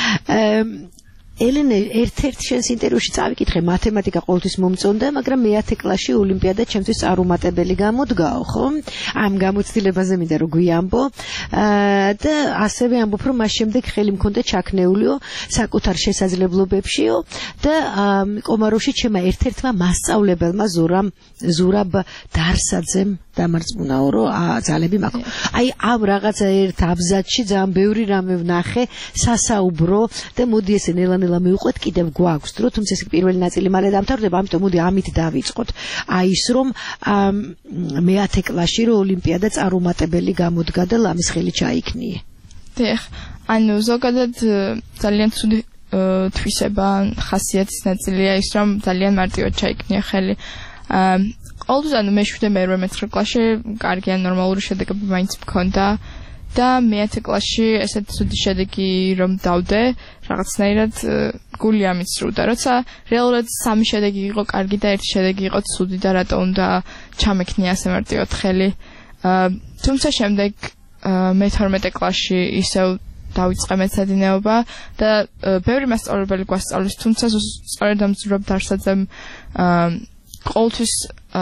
ელენე ერთ-ერთ შენს ინტერვიუში წავიკითხე მათემატიკა ყოველთვის მომწონდა, მაგრამ მეათე კლასში ოლიმპიადა ჩემთვის წარუმატებელი გამოდგაო, ხო? ამ გამოცდილებაზე მინდა რომ გვიამბო. და ასევე ამბობ, რომ მას შემდეგ ხელი მქონდა ჩაქნეულიო საკუთარ შესაძლებლობებშიო და კომაროვში ჩემმა ერთ-ერთმა მასწავლებელმა ზურამ ზურაბ დარსაძემ დამარწმუნაო, რომ ძალები მაქვს. აი ამ რაღაცა ერთ აბზაცში ძალიან ბევრი რამე ვნახე, სასაუბრო და მოდი ესე ნელა-ნელა მივყვეთ, კიდევ გვაქვს დრო, თუმცა ეს პირველი ნაწილი მალე დამთავრდება, ამიტომ მოდი ამით დავიწყოთ. აი ის რომ მეათე კლასში რომ ოლიმპიადა წარუმატებელი გამოდგა და ლამის ხელი ჩაიქნიე. დიახ, ანუ ზოგადად ძალიან ცუდი თვისება ხასიათის ნაწილია ის რომ ძალიან მარტივად ჩაიქნია ხელი. ყოველთვის ანუ მეშვიდე მერვე მეცხრე კლასში კარგი ან ნორმალური შედეგები მაინც მქონდა და მეათე კლასში ესეთი ცუდი შედეგი რომ დავდე რაღაცნაირად გული ამიცრუდა როცა რეალურად სამი შედეგი იყო კარგი და ერთი შედეგი იყო ცუდი და რატო უნდა ჩამექნია ასე მარტივად ხელი თუმცა შემდეგ მეთორმეტე კლასში ისევ დავიწყე მეცადინეობა და ბევრი მასწავლებელი გვასწავლის თუმცა სწორედ ამ ზურაბ დარსაძემ ყოველთვის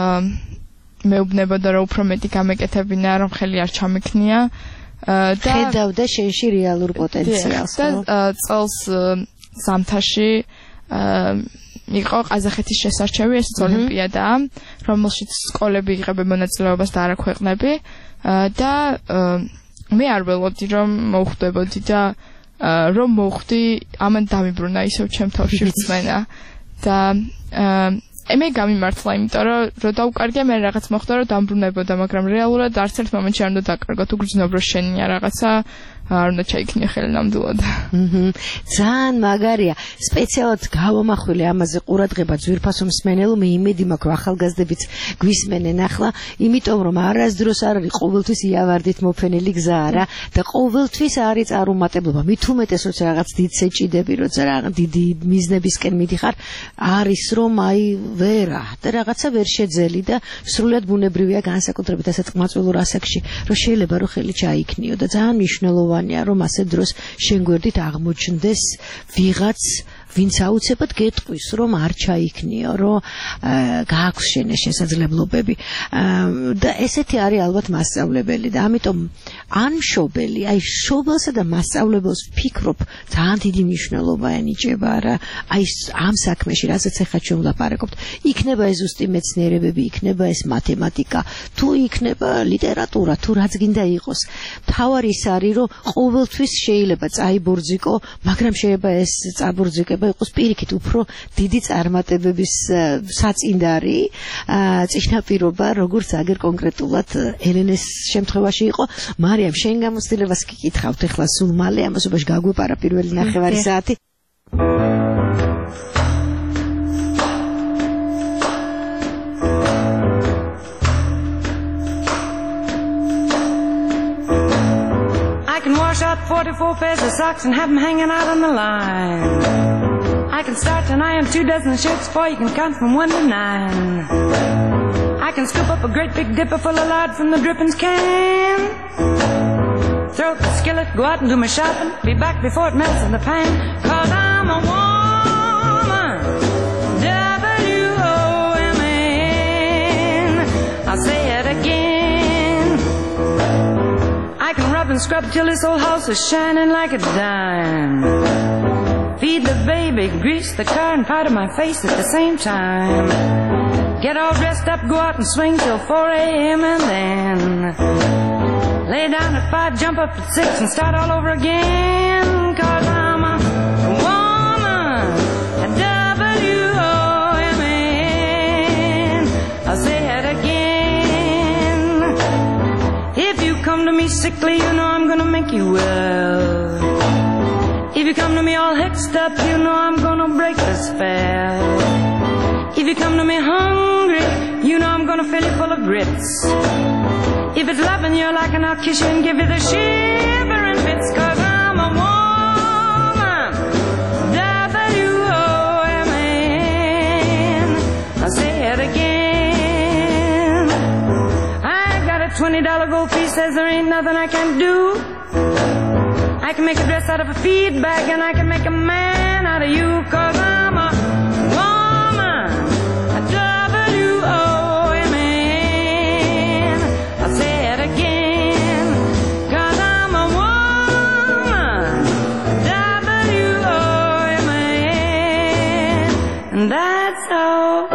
მეუბნებოდა რომ უფრო მეტი გამეკეთებინა რომ ხელი არ ჩამექნია და ხედავდა შენში რეალურ პოტენციალს და წელს ზამთარში იყო ყაზახეთის შესარჩევი ეს ოლიმპიადაა რომელშიც სკოლები იღებენ მონაწილეობას და არა ქვეყნები და მე არ ველოდი რომ მოვხვდებოდი და რომ მოვხვდი ამან დამიბრუნა ისევ ჩემ თავში რწმენა და მე გამიმართლა იმიტომ რომ რო დავკარგე მე რაღაც მოხდა რომ დამბრუნებოდა მაგრამ რეალურად არც ერთ მომენტში არ უნდა დაკარგო თუ გრძნობ რომ შენია რაღაცა არ უნდა ჩაიქნია ხელი ნამდვილად. ძალიან მაგარია. სპეციალად გავამახვილე ამაზე ყურადღება ძვირფასო მსმენელო, მე იმედი მაქვს ახალგაზრდებიც გვისმენენ ახლა, იმიტომ რომ არასდროს არ არის ყოველთვის იავარდით მოფენილი გზა არა და ყოველთვის არის წარუმატებლობა. მით უმეტესოც რაღაც დიდ სეჭიდები, როცა რაღაც დიდი მიზნებისკენ მიდიხარ, არის რომ აი ვერა და რაღაცა ვერ შეძელი და სრულად ბუნებრივია განსაკუთრებით ასეთ ყმაწვილურ ასაკში, რომ შეიძლება რომ ხელი ჩაიქნიო და ძალიან მნიშვნელოვანია რომ ასე დროს შენ გვერდით აღმოჩნდეს ვიღაც ვინც აუცილებლად გეტყვის რომ არ ჩაიქნიო რომ გააქვს შენ შესაძლებლობები და ესეთი არის ალბათ მასწავლებელი და ამიტომ ან მშობელი აი მშობელსა და მასწავლებელს ვფიქრობ ძალიან დიდი მნიშვნელობა ენიჭება რა აი ამ საქმეში რასაც ახლა ჩვენ ვლაპარაკობთ იქნება ეს ზუსტი მეცნიერებები იქნება ეს მათემატიკა თუ იქნება ლიტერატურა თუ რაც გინდა იყოს თავარი ის არის რომ ყოველთვის შეიძლება წაიბორძიკო მაგრამ შეიძლება ეს წაბორძიკება იყოს პირიქით უფრო დიდი წარმატებების საწინდარი წინაპირობა როგორც აგერ კონკრეტულად ელენეს შემთხვევაში იყო მარიამ შენ გამოცდილებას გიკითხავთ ეხლა სულ მალე ამასობაში გაგვეპარა პირველი ნახევარი საათი I can wash up forty-four pairs of socks and have them hanging out on the line. I can start to iron two dozen shirts for you can count from one to nine. I can scoop up a great big dipper full of lard from the drippings can. Throw up the skillet, go out and do my shopping, be back before it melts in the pan. Cause I'm a woman, W O M A N. I'll say it again. I can rub and scrub till this old house is shining like a dime. Feed the baby, grease the car and powder my face at the same time. Get all dressed up, go out and swing till four a.m. and then lay down at five, jump up at six and start all over again. Cause I'm a woman, a W O M A N. I'll say it again. If you come to me sickly, you know I'm gonna make you well. If you come to me all hexed up, you know I'm gonna break the spell. If you come to me hungry, you know I'm gonna fill you full of grits. If it's loving you like, and I'll kiss you and give you the shivering bits. Cause I'm a woman, W O M A N. I'll say it again. I got a twenty dollar gold piece, says there ain't nothing I can't do. I can make a dress out of a feed bag, and I can make a man out of you. Cause I'm a woman, a W O M A N. I'll say it again. Cause I'm a woman, W O M A N. And that's all.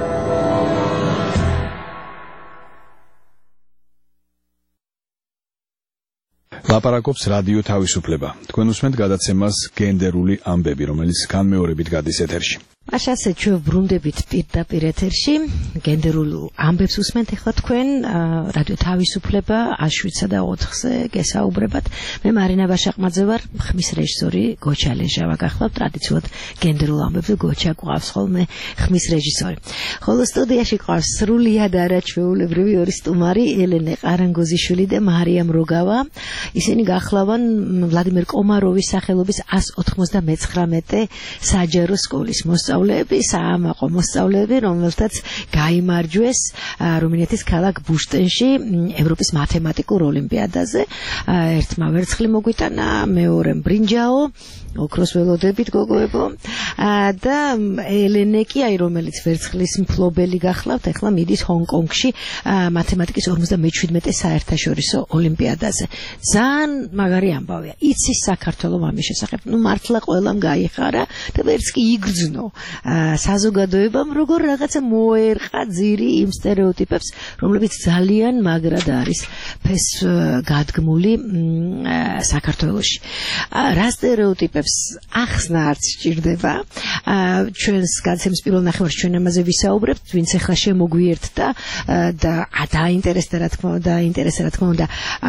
ლაპარაკობს რადიო თავისუფლება. თქვენ უსმენთ გადაცემას გენდერული ამბები, რომელიც განმეორებით გადის ეთერში. Așa ჩვენ ბრუნდებით პირდაპირ ეთერში, გენდერულ ამბებს უსმენთ ახლა თქვენ რადიო თავისუფლება ათს შვიდსა და ოთხზე გესაუბრებათ. მე მარინა ვაშაყმაძე ვარ, ხმის რეჟისორი გოჩა ლეჟავა გახლავთ. ტრადიციულად გენდერულ ამბებზე გოჩა გვყავს ხოლმე ხმის რეჟისორი. ხოლო სტუდიაში ყავს სრულიად არაჩვეულებრივი ორი სტუმარი, ელენე ყარანგოზიშვილი და მარიამ როგავა. ისინი გახლავან ვლადიმერ კომაროვის სახელობის ათს ოთხმოცდამეცხრამეტე საჯარო სკოლის მოსწავლეები, საამაყო მოსწავლეები, რომელთაც გაიმარჯვეს რუმინეთის ქალაქ ბუშტენში ევროპის მათემატიკურ ოლიმპიადაზე. ერთმა ვერცხლი მოგვიტანა, მეორემ ბრინჯაო, ოქროს ველოდებით გოგოებო და ელენე კი, აი რომელიც ვერცხლის მფლობელი გახლავთ, ახლა მიდის ჰონკონგში მათემატიკის ორმოცდამეჩვიდმეტე საერთაშორისო ოლიმპიადაზე. ძალიან მაგარი ამბავია. იცის საქართველოს ამის შესახებ. ნუ მართლა ყველამ გაიხარა და ვერც კი იგრძნო საზოგადოებამ, როგორ რაღაცა მოერყა ძირი იმ სტერეოტიპებს, რომლებიც ძალიან მაგრად არის ფეს გადგმული საქართველოში. რა სტერეოტიპებს ახსნა არც სჭირდება. ჩვენს გადაცემის პირველ ნახევარში ჩვენ ამაზე ვისაუბრებთ, ვინც ახლა შემოგვიერთდა და დაინტერესდა რა თქმა უნდა, დაინტერესდა რა თქმა უნდა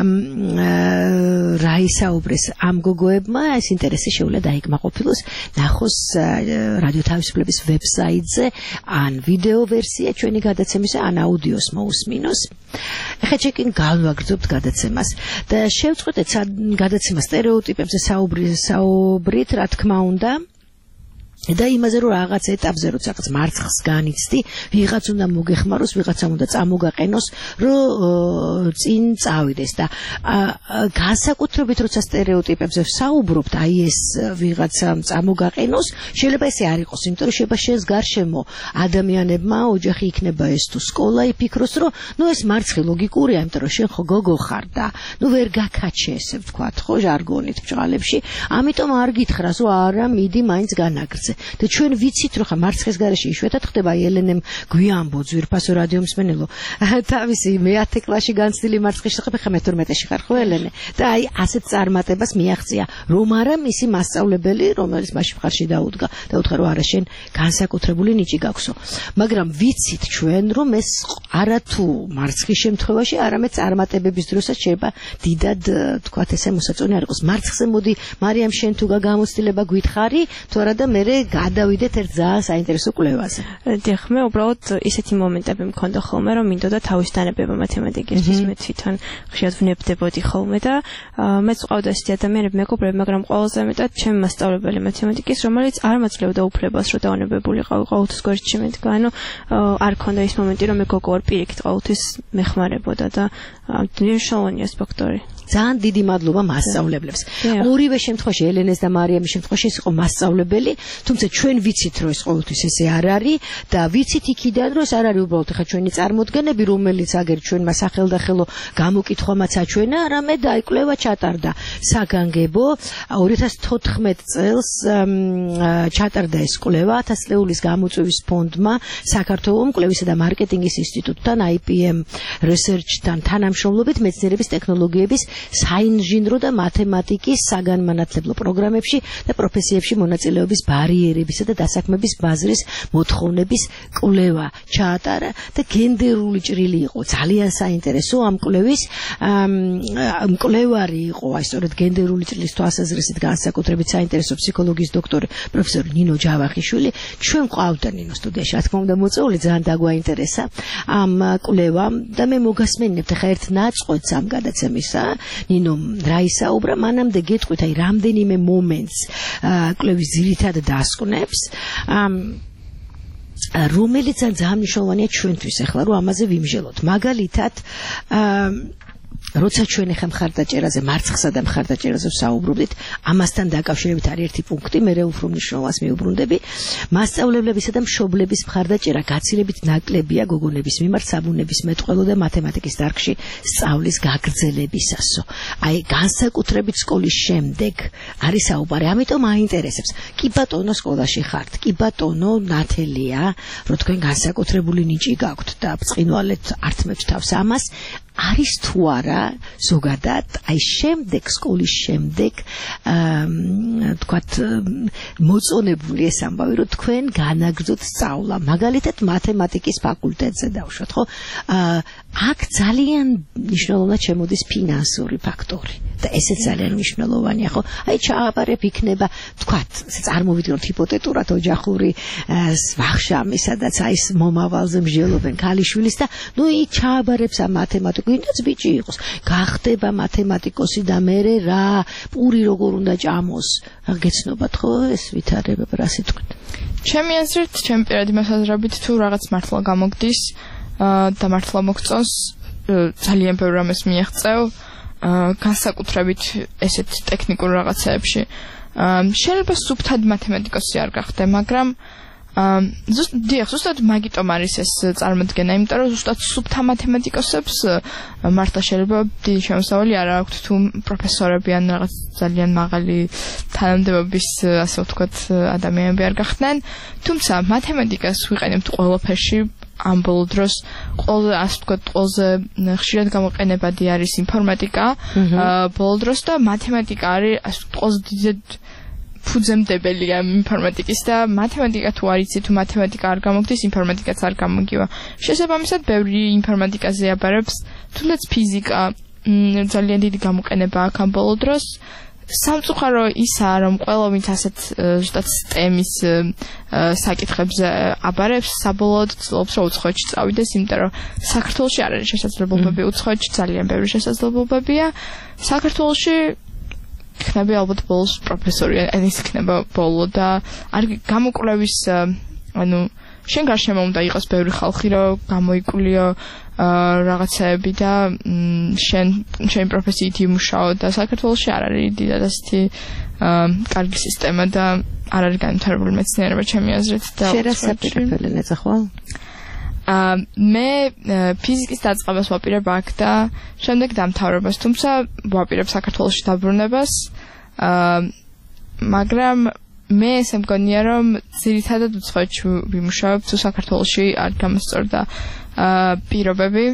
რა ისაუბრეს ამ გოგოებმა, ეს ინტერესი შეუძლია დაიკმაყოფილოს, ნახოს რადიო თავისუფლების ვებსაიტზე, ან ვიდეო ვერსია ჩვენი გადაცემისა, ან აუდიოს მოусმინოს. ეხლა ჩეკინ განვაგრძობთ გადაცემას და შევწყვეტეთ გადაცემა სტერეოტიპებზე საუბრით, რა თქმა უნდა. და იმაზე რომ რაღაც ეტაპზე როცა რაღაც მარცხს განიცდი, ვიღაც უნდა მოგეხმაროს, ვიღაცამ უნდა წამოგაყენოს, რომ წინ წავიდეს და განსაკუთრებით როცა სტერეოტიპებზე ვსაუბრობთ, აი ეს ვიღაცამ წამოგაყენოს, შეიძლება ესე არ იყოს, იმიტომ რომ შეიძლება შენს გარშემო ადამიანებმა ოჯახი იქნება ეს თუ სკოლა იფიქროს, რომ ნუ ეს მარცხი ლოგიკურია, იმიტომ რომ შენ ხო გოგო ხარ და ნუ ვერ გაქაჩე ესე ვთქვათ, ხო, ჟარგონით ბჭყალებში, ამიტომ არ გითხრას, რომ არა, მიდი მაინც განაგრძე. და ჩვენ ვიცით რომ ხა მარცხის გარეშე იშვიათად ხდება, ელენემ გვიამბო ძვირფასო რადიო მსმენელო, თავისი მეათე კლასში განცდილი მარცხის შესახებ, ხა მეთორმეტეში ხარ ხო ელენე? და აი ასეთ წარმატებას მიაღწია, რომ არა მისი მასწავლებელი, რომელიც მაშინ მხარში დაუდგა, დაუთხა რომ არა შენ განსაკუთრებული ნიჭი გაქვსო. მაგრამ ვიცით ჩვენ რომ ეს არა თუ მარცხის შემთხვევაში, არამედ წარმატებების დროსაც შეიძლება დიდად თქვათ ესე მოსაწონი არ იყოს. მარცხზე მოდი მარიამ შენ თუ გამოცდილება გითხარი, თუ არა და მე გადავიდეთ ერთ ძალიან საინტერესო კვლევაზე. დიახ, მე უბრალოდ ისეთი მომენტები მქონდა ხოლმე, რომ მინდოდა თავის დანებება მათემატიკისთვის, მე თვითონ ხშირად ვნებდებოდი ხოლმე და მეც ყავდა ისეთი ადამიანები, მეგობრები, მაგრამ ყველაზე მეტად ჩემი მასწავლებელი მათემატიკის, რომელიც არ მაძლევდა უფლებას, რომ დაუნებებულიყავი ყოველთვის გვერდში მეთქვა, ანუ არ ქონდა ის მომენტი, რომ მე გოგო არ პირიქით ყოველთვის მეხმარებოდა და მნიშვნელოვანი ეს ფაქტორი. ძალიან დიდი მადლობა მასწავლებლებს. ორივე შემთხვევაში ელენეს და მარიამის შემთხვევაში ეს იყო მასწავლებელი, თუმცა ჩვენ ვიცით, რომ ეს ყოველთვის ესე არ არის და ვიცით იქიდან, რომ ეს არ არის უბრალოდ ხა ჩვენი წარმოდგენები, რომელიც აგერ ჩვენმა სახელდახელო გამოკითხვამაც აჩვენა, არამედ აი კვლევა ჩატარდა საგანგებო ორი ათას თოთხმეტ წელს ჩატარდა ეს კვლევა ათას წლეულის გამოწვევის ფონდმა საქართველოს კვლევისა და მარკეტინგის ინსტიტუტთან აი პი ემ Research-თან თანამშრომლობით მეცნიერების ტექნოლოგიების საინჟინრო და მათემატიკის საგანმანათლებლო პროგრამებში და პროფესიებში მონაწილეობის ბარიერებისა და დასაქმების ბაზრის მოთხოვნების კვლევა ჩაატარა და გენდერული ჭრილი იყო ძალიან საინტერესო ამ კვლევის მკვლევარი იყო აი სწორედ გენდერული ჭრილის თვალსაზრისით განსაკუთრებით საინტერესო ფსიქოლოგიის დოქტორი პროფესორი ნინო ჯავახიშვილი ჩვენ ყავდა ნინო სტუდიაში რა თქმა უნდა მოწვეული ძალიან დაგვაინტერესა ამ კვლევამ და მე მოგასმენინებთ ახლა ერთ ნაწყვეტს ამ გადაცემისა ნინო რა ისაუბრა მანამდე გეტყვით აი რამდენიმე მომენტს კვლევის ძირითად დასკვნებს რომელიც ძალიან მნიშვნელოვანია ჩვენთვის ახლა რომ ამაზე ვიმჟელოთ მაგალითად როცა ჩვენ ახლა მხარდაჭერაზე მარცხსა და მხარდაჭერაზე ვსაუბრობთ ამასთან დაკავშირებით არის ერთი პუნქტი მე უფრო მნიშვნელოვანს მიუბრუნდები მასწავლებლებისა და მშობლების მხარდაჭერა გაცილებით ნაკლებია გოგონების მიმართ საბუნების მეტყველო და მათემატიკის დარგში სწავლის გაგრძელებისასო აი განსაკუთრებით სკოლის შემდეგ არის საუბარი ამიტომ აინტერესებს კი ბატონო სკოლაში ხართ კი ბატონო ნათელია რომ თქვენ განსაკუთრებული ნიჭი გაქვთ და ბრწყინვალეთ ართმევთ თავს ამას არის თუ არა ზოგადად აი შემდეგ სკოლის შემდეგ თქვათ მოწონებული ეს ამბავი რომ თქვენ განაგრძოთ სწავლა მაგალითად მათემატიკის ფაკულტეტზე დავუშვათ ხო აქ ძალიან მნიშვნელოვნად შემოდის ფინანსური ფაქტორი და ესეც ძალიან მნიშვნელოვანია ხო აი ჩააბარებ იქნება თქვათ წარმოვიდგინოთ ჰიპოთეტურად ოჯახური ვახშამი სადაც აი ეს მომავალზე მსჯელობენ ქალიშვილის და ნუ იქ ჩააბარებს ამ მათემატიკას გვინდაც ბიჭი იყოს გახდება მათემატიკოსი და მერე რა პური როგორ უნდა ჭამოს გეცნობათ ხო ეს ვითარება რა სიტყვით ჩემი აზრით ჩემი პირადი მოსაზრებით თუ რაღაც მართლა გამოგდის და მართლა მოგწონს ძალიან ბევრ რამეს მიაღწევ განსაკუთრებით ესეთ ტექნიკურ რაღაცეებში შეიძლება სუფთად მათემატიკოსი არ გახდე მაგრამ ზუსტად დიახ ზუსტად მაგიტომ არის ეს წარმოდგენა იმიტომ რომ ზუსტად სუფთა მათემატიკოსებს მართლა შეიძლება დიდი შემოსავალი არ აქვთ თუ პროფესორები ან რაღაც ძალიან მაღალი თანამდებობის ასე ვთქვათ ადამიანები არ გახდნენ თუმცა მათემატიკას ვიყენებთ ყველაფერში ამ ბოლო დროს ყველაზე ასე ვთქვათ ყველაზე ხშირად გამოყენებადი არის ინფორმატიკა ბოლო დროს და მათემატიკა არის ასე ყველაზე დიდი ფუძემდებელია ინფორმატიკის და მათემატიკა თუ არ იცი თუ მათემატიკა არ გამოგდის ინფორმატიკაც არ გამოგივა. შესაბამისად ბევრი ინფორმატიკაზე აბარებს, თუნდაც ფიზიკა ძალიან დიდი გამოყენება აქვს ამ ბოლო დროს. სამწუხარო ისაა რომ ყველა ვინც ასეთ ზუსტად STEM-ის საკითხებზე აბარებს, საბოლოოდ ცდილობს რომ უცხოეთში წავიდეს, იმიტომ რომ საქართველოში არ არის შესაძლებლობები, უცხოეთში ძალიან ბევრი შესაძლებლობებია. საქართველოში იქნება ალბათ ბოლოს პროფესორი, ან ის იქნება ბოლო და არ გამოკვლევის ანუ შენ გარშემო უნდა იყოს ბევრი ხალხი რომ გამოიკვლიო რაღაცაები და შენ შენ პროფესიით იმუშაო და საქართველოში არ არის დიდად ასეთი კარგი სისტემა და არ არის განვითარებული მეცნიერება ჩემი აზრით და შენ რა საპირისპირო ნეცახვალ მე ფიზიკის დაწყებას ვაპირებ აქ და შემდეგ დამთავრებას, თუმცა ვაპირებ საქართველოში დაბრუნებას. მაგრამ მე ესე მგონია რომ ძირითადად უცხოეთში ვიმუშავებ, თუ საქართველოში არ გამოსწორდა პირობები.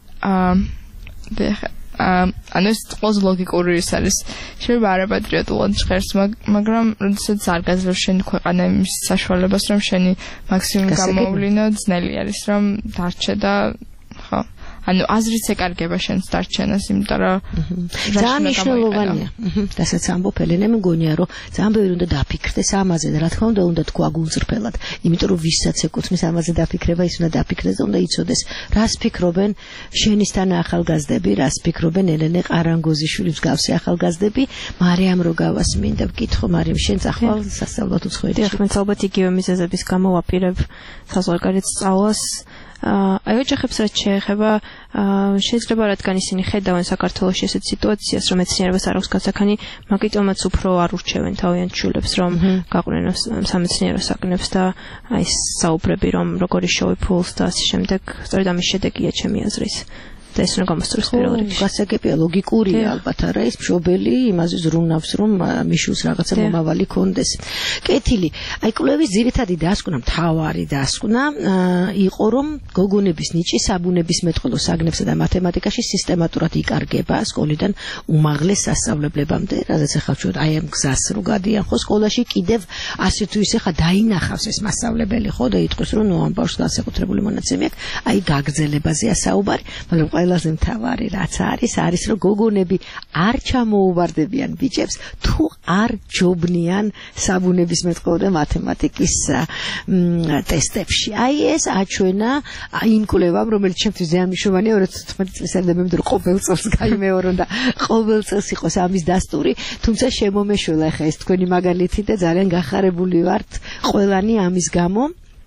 ანუ ეს ყველაზე ლოგიკური ის არის. შეიძლება არა პატრიოტულად ჟღერს, მაგრამ როდესაც არ გაძლევ შენი ქვეყანა იმის საშუალებას, რომ შენი მაქსიმუმ გამოავლინო, ძნელი არის რომ დარჩე და ხო. ანუ აზრიც ეკარგება შენს დარჩენას, იმიტომ რომ ძალიან მნიშვნელოვანია. დასაც ამბობ ელენე, მგონია რომ ძალიან ბევრი უნდა დაფიქრდეს ამაზე და რა თქმა უნდა უნდა თქვა გულწრფელად, იმიტომ რომ ვისაც ეკუთვნის ამაზე დაფიქრება, ის უნდა დაფიქრდეს და უნდა იცოდეს, რას ფიქრობენ შენისთან ახალგაზრდები, რას ფიქრობენ ელენე ყარანგოზიშვილის მსგავსი ახალგაზრდები. მარიამ როგავას მინდა ვკითხო, მარიამ შენ წახვალ სასწავლო უცხოეთში. დიახ, მე ალბათ იგივე მიზეზების გამო ვაპირებ საზღვარგარეთ სწავლას. აი ოჯახებს რაც შეეხება, შეიძლება რადგან ისინი ხედავენ საქართველოში ესეთ სიტუაციას, რომ მეცნიერებას არ აქვს გასახანი, მაგიტომაც უფრო არ ურჩევენ თავიანთ შვილებს, რომ გაყვნენ სამეცნიერო საკნებს და აი საუბრები, რომ როგორი შოვი ფულს და ასე შემდეგ, სწორედ ამის შედეგია ჩემი აზრის. და ეს უნდა გამოსწორდეს პირველ რიგში. გასაგებია, ლოგიკურია ალბათ არა ის მშობელი იმაზე ზრუნავს, რომ მიშულს რაღაცა მომავალი კონდეს. კეთილი. აი კვლევის ძირითადი დასკვნა, მთავარი დასკვნა იყო, რომ გოგონების ნიჭი საბუნების მეტყველო საგნებსა და მათემატიკაში სისტემატურად იკარგება სკოლიდან უმაღლეს სასწავლებლებამდე, რადგან ახლა ჩვენ აი ამ გზას რო გადიან ხო სკოლაში კიდევ ასე თუ ისე ხა დაინახავს ეს მასწავლებელი ხო და იტყვის რომ ნუ ამ ბავშვს განსაკუთრებული მონაცემი აქვს, აი გაგრძელებაზეა საუბარი, მაგრამ ყველაზე მთავარი რაც არის, არის რომ გოგონები არ ჩამოუვარდებიან ბიჭებს თუ არ ჯობნიან საბუნების მეტყველო და მათემატიკის ტესტებში. აი ეს აჩვენა იმ კვლევამ, რომელიც ჩემთვის ძალიან მნიშვნელოვანია, ორი ათი ოცდაათი წლის ამდენ რომ ყოველ წელს გაიმეორო და ყოველ წელს იყოს ამის დასტური, თუმცა შემომეშველა ხა ეს თქვენი მაგალითი და ძალიან გახარებული ვართ ყველანი ამის გამო.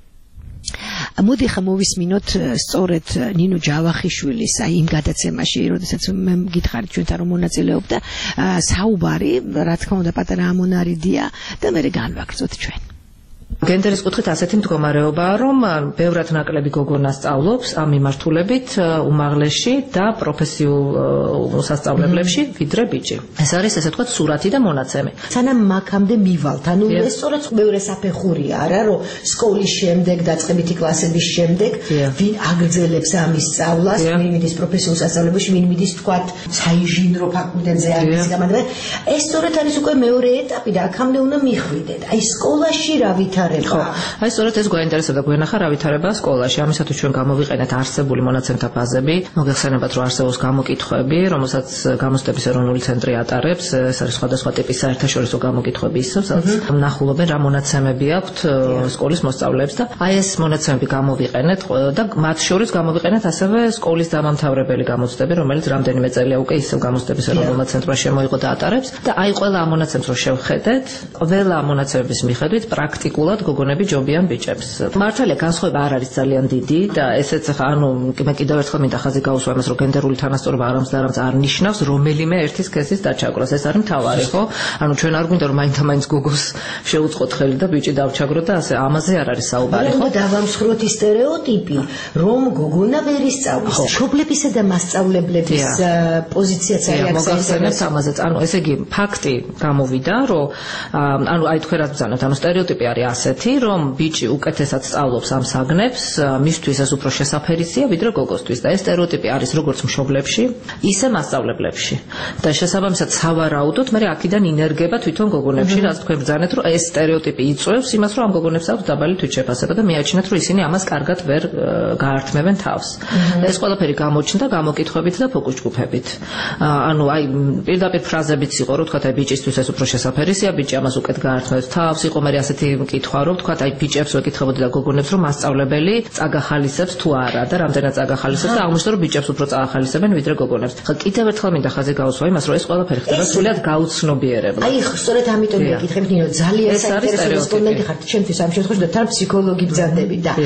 მოდი ხა მოვისმინოთ სწორედ ნინო ჯავახიშვილის აი იმ გადაცემაში, როდესაც მე გითხარით ჩვენთან რომ მონაწილეობდა საუბარი, რა თქმა უნდა პატარა ამონარიდია და მე განვაგრძოთ ჩვენ. გენდერის კუთხით ასეთი მდგომარეობაა, რომ ბევრად ნაკლები გოგონა სწავლობს ამ მიმართულებით უმაღლესში და პროფესიულ სასწავლებლებში, ვიდრე ბიჭი. ეს არის ესე ვთქვათ სურათი და მონაცემი. სანამ მაქამდე მივალთ, ანუ ეს სწორედ მეორე საფეხურია, არა რომ სკოლის შემდეგ, დაწყებითი კლასების შემდეგ ვინ აგრძელებს ამის სწავლას, ვინ მიდის პროფესიულ სასწავლებელში, ვინ მიდის ვთქვათ საინჟინრო ფაკულტეტზე არის გამარჯვება. ეს სწორედ არის უკვე მეორე ეტაპი და აქამდე უნდა მიხვიდეთ. აი სკოლაში რა ვითარება? ხო, აი სწორედ ეს გვაინტერესებდა გვენახა რა ვითარება სკოლაში. ამისათვის ჩვენ გამოვიყენეთ არსებული მონაცემთა ბაზები. მოგეხსენებათ რომ არსებობს გამოკითხვები, რომელსაც გამოცდების ეროვნული ცენტრი ატარებს. ეს არის სხვადასხვა ტიპის საერთაშორისო გამოკითხვები ისევ, სადაც ნახულობენ რა მონაცემები აქვთ სკოლის მოსწავლეებს და აი ეს მონაცემები გამოვიყენეთ და მათ შორის გამოვიყენეთ ასევე სკოლის დამამთავრებელი გამოცდები, რომელიც რამდენიმე წელია უკვე ისევ გამოცდების ეროვნულმა ცენტრმა შემოიღო და ატარებს და აი ყველა ამ მონაცემს რო შევხედეთ, ყველა ამ მონაცემების მიხედვით პრაქტიკულად გოგონები ჯობიან ბიჭებს. მართალია განსხვავება არ არის ძალიან დიდი და ესეც ხა ანუ მე კიდევ ერთხელ მინდა ხაზი გაუსვა იმას რომ გენდერული თანასწორობა არამც და არამც არ ნიშნავს რომელიმე ერთის სქესის დაჩაგვრას. ეს არის მთავარი ხო? ანუ ჩვენ არ გვინდა რომ მაინც-მაინც გოგოს შეუწყოთ ხელი და ბიჭი დავჩაგროთ და ასე ამაზე არ არის საუბარი ხო? დავამსხვროთ ის სტერეოტიპი რომ გოგონა ვერ ისწავლის. მშობლებისა და მასწავლებლების პოზიციაც არის ახსენებს ამაზეც. ანუ ესე იგი ფაქტი გამოვიდა რომ ანუ აი თქვენ რა ბრძანოთ, ანუ სტერეოტიპი არის ასეთი, რომ ბიჭი უკეთესად სწავლობს ამ საგნებს, მისთვის ეს უფრო შესაფერისია ვიდრე გოგოსთვის და ეს სტერეოტიპი არის როგორც მშობლებში, ისე მასწავლებლებში. და შესაბამისად სავარაუდოდ მე აქედან ინერგება თვითონ გოგონებში, რაც თქვენ ბრძანეთ, რომ ეს სტერეოტიპი იწვევს იმას, რომ ამ გოგონებს აქვს დაბალი თვითშეფასება და მეაჩნიათ, რომ ისინი ამას კარგად ვერ გაართმევენ თავს. და ეს ყველაფერი გამოჩნდა გამოკითხვებით და ფოკუს ჯგუფებით. ანუ აი პირდაპირ ფრაზებიც იყო, რომ თქვა აი ბიჭისთვის ეს უფრო შესაფერისია, ბიჭი ამას უკეთ გაართმევს თავს, იყო მე ასეთი კითხვა რომ თქვა აი ბიჭებს ვეკითხებოდი და გოგონებს რომ მასწავლებელი წაგახალისებს თუ არა და რამდენად წაგახალისებს და აღმოჩნდა რომ ბიჭებს უფრო წაგახალისებენ ვიდრე გოგონებს. ხა კიდევ ერთხელ მინდა ხაზი გაუსვა იმას რომ ეს ყველაფერი ხდება სრულიად გაუცნობიერებლად. აი სწორედ ამიტომ მეკითხებით ნინო ძალიან საინტერესო რესპონდენტი ხართ ჩემთვის ამ შემთხვევაში და თან ფსიქოლოგი ბრძანდები და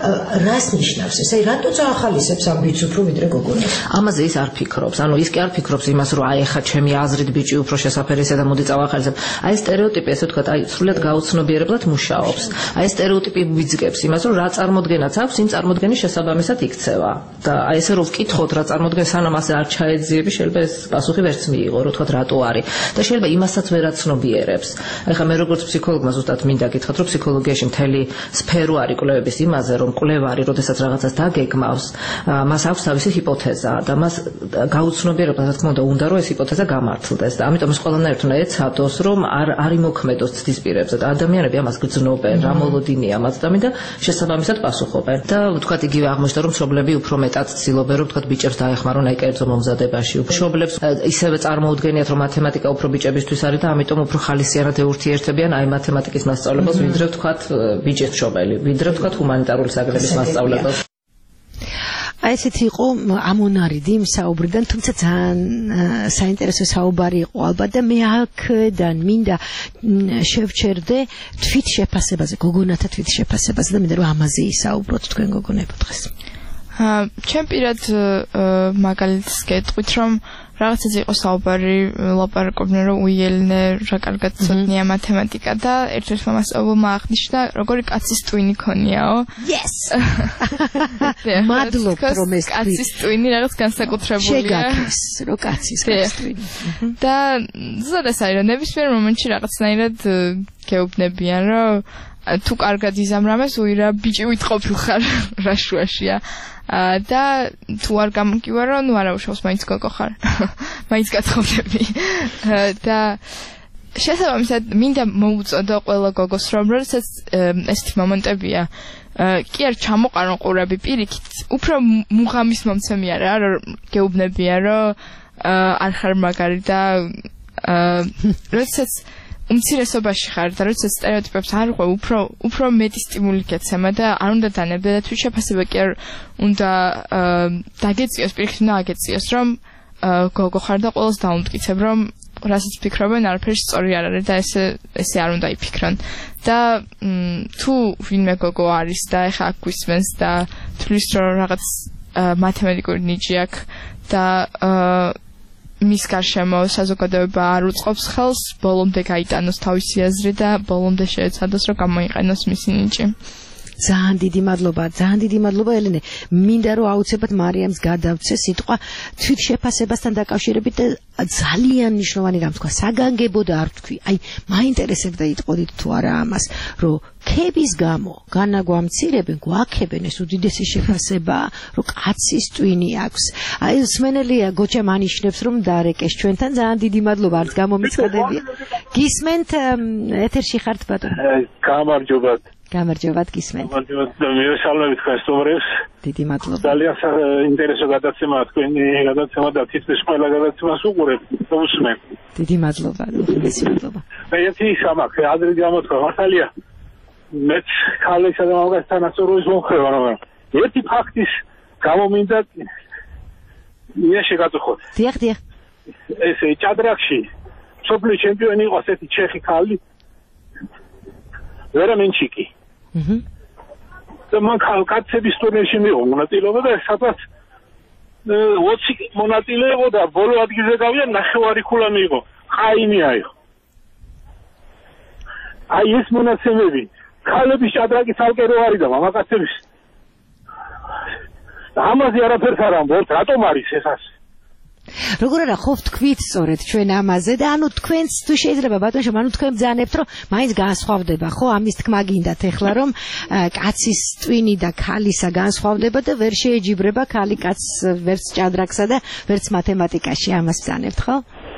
რას ნიშნავს ეს? აი რატო წაგახალისებს ამ ბიჭს უფრო ვიდრე გოგონებს? ამაზე ის არ ფიქრობს. ანუ ის კი არ ფიქრობს იმას რომ აი ხა ჩემი აზრით ბიჭი უფრო შესაფერისია და მოდი წაგახალისებ. აი სტერეოტიპი ესე ვთქვათ აი სრულიად გაუცნობიერებლად მუშაობს. აი ეს სტერეოტიპი ვიძგებს იმას, რომ რა წარმოდგენაც აქვს, იმ წარმოდგენის შესაბამისად იქცევა. და აი ესე რომ ვკითხოთ რა წარმოდგენს, სანამ ასე არ ჩაეძიები, შეიძლება ეს პასუხი ვერც მიიღო, რომ თქვათ რატო არის. და შეიძლება იმასაც ვერ აცნობიერებს. აი ხა მე როგორც ფსიქოლოგმა ზუსტად მინდა გითხრათ, რომ ფსიქოლოგიაში მთელი სფერო არის კვლევების იმაზე, რომ კვლევარი, როდესაც რაღაცას დაგეგმავს, მას აქვს თავისი ჰიპოთეზა და მას გაუცნობიერებლად, რა თქმა უნდა, უნდა რომ ეს ჰიპოთეზა გამართლდეს. და ამიტომ ეს ყველანაირად უნდა ეცადოს, რომ არ არ იმოქმედოს ცდის პირებზე და ადამიანები ამას გრძნობს ცნობენ, რა მოლოდინია მათთან და შესაბამისად პასუხობენ. და ვთქვათ იგივე აღმოჩნდა რომ მშობლები უფრო მეტად ცდილობენ რომ ვთქვათ ბიჭებს დაეხმარონ აი კერძო მომზადებაში. მშობლებს ისევე წარმოუდგენიათ რომ მათემატიკა უფრო ბიჭებისთვის არის და ამიტომ უფრო ხალისიანად ეურთიერთებიან აი მათემატიკის მასწავლებელს ვიდრე ვთქვათ ბიჭის მშობელი, ვიდრე ვთქვათ ჰუმანიტარული საგნების მასწავლებელს. აი ესეთი იყო ამონარიდი იმ საუბრიდან, თუმცა ძალიან საინტერესო საუბარი იყო ალბათ და მე აქედან მინდა შევჩერდე თვით შეფასებაზე, გოგონათა თვით შეფასებაზე და მინდა რომ ამაზე ისაუბროთ თქვენ გოგონებო დღეს. ჩემ პირად მაგალითს გეტყვით რომ რაღაცაზე იყო საუბარი ლაპარაკობდნენ რომ უიელნე რა კარგად ცოდნია მათემატიკა და ერთ-ერთმა მასწავლებელმა აღნიშნა როგორი კაცის ტვინი ქონიაო. Yes. მადლობთ რომ ეს კაცის ტვინი რაღაც განსაკუთრებულია. შეგაქეს რომ კაცის ტვინი. და ზოგადად არის რომ ნებისმიერ მომენტში რაღაცნაირად გეუბნებიან რომ თუ კარგად იზამრამეს უირა ბიჭი ვითყოფილ ხარ რა შუაშია. და თუ არ გამოგივარო, ნუ არა უშავს მაინც გოგო ხარ. მაინც გათხოვდები. და შესაბამისად მინდა მოუწოდო ყველა გოგოს რომ როდესაც ესეთი მომენტებია, კი არ ჩამოყარონ ყურები პირიქით, უფრო მუღამის მომცემი არა, რომ გეუბნებიან რომ არ ხარ მაგარი და როდესაც უმცირესობაში ხარ და როდესაც სტერეოტიპებს არ ყვე, უფრო უფრო მეტი სტიმული გეცემა და არ უნდა დანებდე და თუ შეფასება კი არ უნდა დაგეწიოს, პირიქით უნდა აგეწიოს, რომ გოგო ხარ და ყველას დაუმტკიცებ, რომ რასაც ფიქრობენ არაფერი სწორი არ არის და ესე ესე არ უნდა იფიქრონ. და თუ ვინმე გოგო არის და ეხა აქ გვისმენს და თulis რომ რაღაც მათემატიკური ნიჭი აქვს და მის გარშემო საზოგადოება არ უწყობს ხელს, ბოლომდე გაიტანოს თავისი აზრი და ბოლომდე შეეცადოს რომ გამოიყენოს მისი ნიჭი. ძალიან დიდი მადლობა, ძალიან დიდი მადლობა ელენე. მინდა რომ აუცილებლად მარიამს გადავცე სიტყვა თვით შეფასებასთან დაკავშირებით და ძალიან მნიშვნელოვანი რამ თქვა, საგანგებო და არ თქვი. აი, მაინტერესებდა იტყოდით თუ არა ამას, რომ ქების გამო განაგვამცირებენ, გვაქებენ ეს უდიდესი შეფასება, რომ კაცის ტვინი აქვს. აი, სმენელია გოჩა მანიშნებს რომ დარეკეს ჩვენთან, ძალიან დიდი მადლობა, არც გამომიცხადებია. გისმენთ ეთერში ხართ ბატონო. გამარჯობათ. გამარჯობათ გისმენთ. გამარჯობათ და მიერშალმებით თქვენ სტუმრებს. დიდი მადლობა. ძალიან საინტერესო გადაცემა თქვენი გადაცემა და თითქმის ყველა გადაცემას უყურებ და უსმენ. დიდი მადლობა, დიდი მადლობა. ერთი სამაქე ადრე გამოთქვა მართალია. მეც ქალისა და მამასთან ასურვის მომხრევა რომ ერთი ფაქტის გამომინდა მე შეგაწუხოთ. დიახ, დიახ. ესე ჭადრაკში სოფლის ჩემპიონი იყო ასეთი ჩეხი ქალი. ვერამენჩიკი. აჰა. და მან კაცების ტურნირში მიიღო მონაწილეობა და სადაც ოცი მონაწილე იყო და ბოლო ადგილზე გავიდა ნახევარი ქულა მიიღო. ყაიმი აიღო. აი ეს მონაცემები ქალების ჭადრაკის ალკე რო არის და მამაკაცების ამაზე არაფერს არ ამბობთ, რატომ არის ეს ასე? როგორ არა ხო ვთქვით სწორედ ჩვენ ამაზე და ანუ თქვენც თუ შეიძლება ბატონო, ანუ თქვენ ბძანებთ რომ მაინც განსხვავდება, ხო? ამის თქმა გინდათ ეხლა რომ კაცის ტვინი და ქალისა განსხვავდება და ვერ შეეჯიბრება ქალი კაცს ვერც ჭადრაკსა და ვერც მათემატიკაში, ამას ბძანებთ, ხო?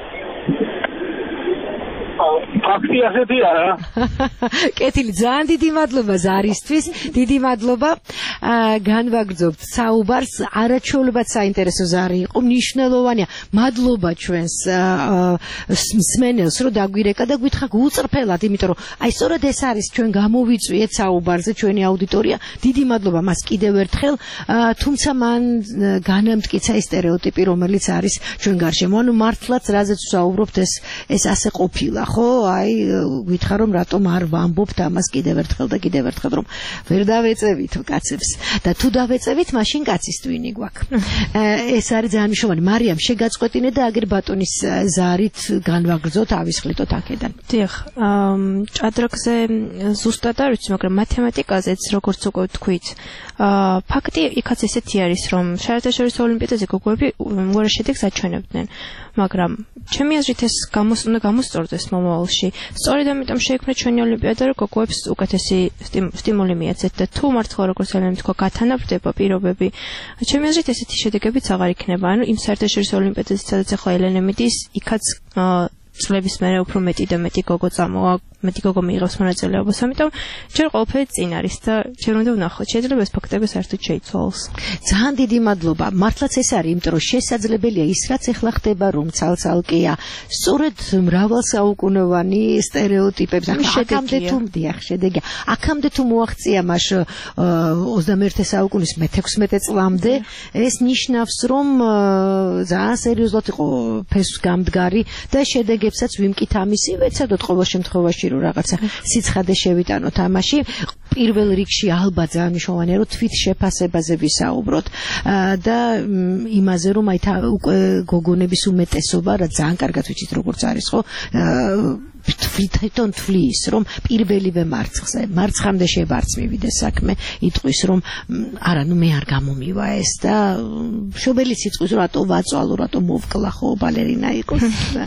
ფაქტი ასეთი არა. კეთილი, ძალიან დიდი მადლობა ზარისთვის, დიდი მადლობა. განვაგრძობთ საუბარს, არაჩვეულებად საინტერესო ზარი იყო, მნიშვნელოვანია. მადლობა ჩვენს მსმენელს, რომ დაგვირეკა და გვითხრა გულწრფელად, იმიტომ რომ აი სწორედ ეს არის ჩვენ გამოვიწვიეთ საუბარზე ჩვენი აუდიტორია. დიდი მადლობა მას კიდევ ერთხელ, თუმცა მან განამტკიცა ეს სტერეოტიპი, რომელიც არის ჩვენ გარშემო. ანუ მართლაც რაზეც ვსაუბრობთ, ეს ეს ასე ყოფილა, ხო? აი გვითხრა რომ რატომ არ ვამბობთ ამას კიდევ ერთხელ და კიდევ ერთხელ რომ ვერ დავეწევით კაცებს და თუ დავეწევით მაშინ კაცის ტვინი გვაქვს. ეს არის ძალიან მნიშვნელოვანი. მარიამ შეგაწყვეტინე და აგერ ბატონის ზარით განვაგრძოთ, ავისხლიტოთ აქედან. დიახ, ჭადრაკზე ზუსტად არ ვიცი, მაგრამ მათემატიკაზეც როგორც უკვე ვთქვით, ფაქტი იქაც ესეთი არის, რომ საერთაშორისო ოლიმპიადაზე გოგოები უარეს შედეგს აჩვენებდნენ, მაგრამ ჩემი აზრით ეს უნდა გამოსწორდეს მომავალში. სწორედ ამიტომ შეიქმნა ჩვენი ოლიმპიადა, რომ გოგოებს უკეთესი სტიმული მიეცეთ და თუ მართლა როგორც ელენე თქვა, გათანაბრდება პირობები, ჩემი აზრით ესეთი შედეგებიც აღარ იქნება. ანუ იმ საერთაშორისო ოლიმპიადაზე, სადაც ახლა ელენე მიდის, იქაც წლების მერე უფრო მეტი და მეტი გოგო წამოვა მეტი გოგო მიიღებს მონაწილეობას, ამიტომ ჯერ ყველაფერი წინ არის და ჯერ უნდა ვნახოთ, შეიძლება ეს ფაქტები საერთოდ შეიცვალოს. ძალიან დიდი მადლობა. მართლაც ეს არის, იმიტომ რომ შესაძლებელია ის რაც ეხლა ხდება, რომ ცალ-ცალკეა, სწორედ მრავალსაუკუნოვანი სტერეოტიპებს, აქამდე თუ მდიახ, შედეგია. აქამდე თუ მოაღწია მას ოცდამეერთე საუკუნის მეთექვსმეტე წლამდე, ეს ნიშნავს, რომ ძალიან სერიოზულად იყო ფესვსგამდგარი და შედეგებსაც ვიმკით ამისი, ვეცადოთ ყოველ შემთხვევაში რომ რაღაცა სიცხადე შევიტანოთ ამაში. პირველ რიგში ალბათ ძალიან მნიშვნელოვანია რომ თვით შეფასებაზე ვისაუბროთ და იმაზე რომ აი უკვე გოგონების უმეტესობა რა ძალიან კარგად ვიცით როგორც არის ხო თვითონ თვლის რომ პირველივე მარცხზე მარცხამდე შევარც მივიდეს საქმე იტყვის რომ არა ნუ მე არ გამომივა ეს და მშობელიც იტყვის რომ რატო ვაწვალო რატო მოვკლა ხო ბალერინა იყოს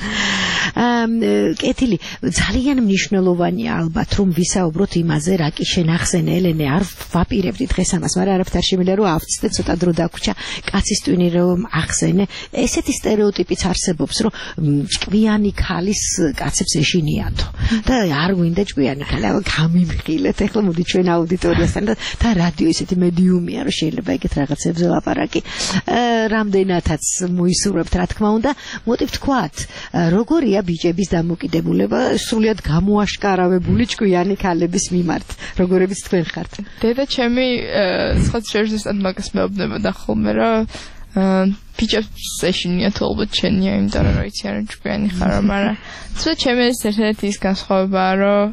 კეთილი ძალიან მნიშვნელოვანია ალბათ რომ ვისაუბროთ იმაზე რა კი შენახსენე ელენე არ ვაპირებდი დღეს ამას მაგრამ არაფერ შემიძლია რომ ავწდე ცოტა დრო დაგვრჩა კაცის ტვინი რომ ახსენე ესეთი სტერეოტიპიც არსებობს რომ ჭკვიანი ქალის კაცებს ეშინიათო და არ გვინდა ჭკვიანი ქალი გამიმხილეთ ეხლა მოდი ჩვენ აუდიტორიასთან და რადიო ესეთი მედიუმია რომ შეიძლება ეგეთ რაღაცებზე ლაპარაკი რამდენადაც მოისურვებთ რა თქმა უნდა მოდი ვთქვათ როგორია ბიჭების დამოკიდებულება სრულიად გამოაშკარავებული ჭკვიანი ქალების მიმართ როგორებიც თქვენ ხართ დედა ჩემი სხვა შეიძლება მაგას მეუბნებოდა ხოლმე რომ ბიჭებს ეშინიათ ალბათ ჩენია იმიტომ რომ იცი არა ჭკვიანი ხარო მაგრამ თუმცა ჩემი ეს ერთ-ერთი ის განსხვავებაა რომ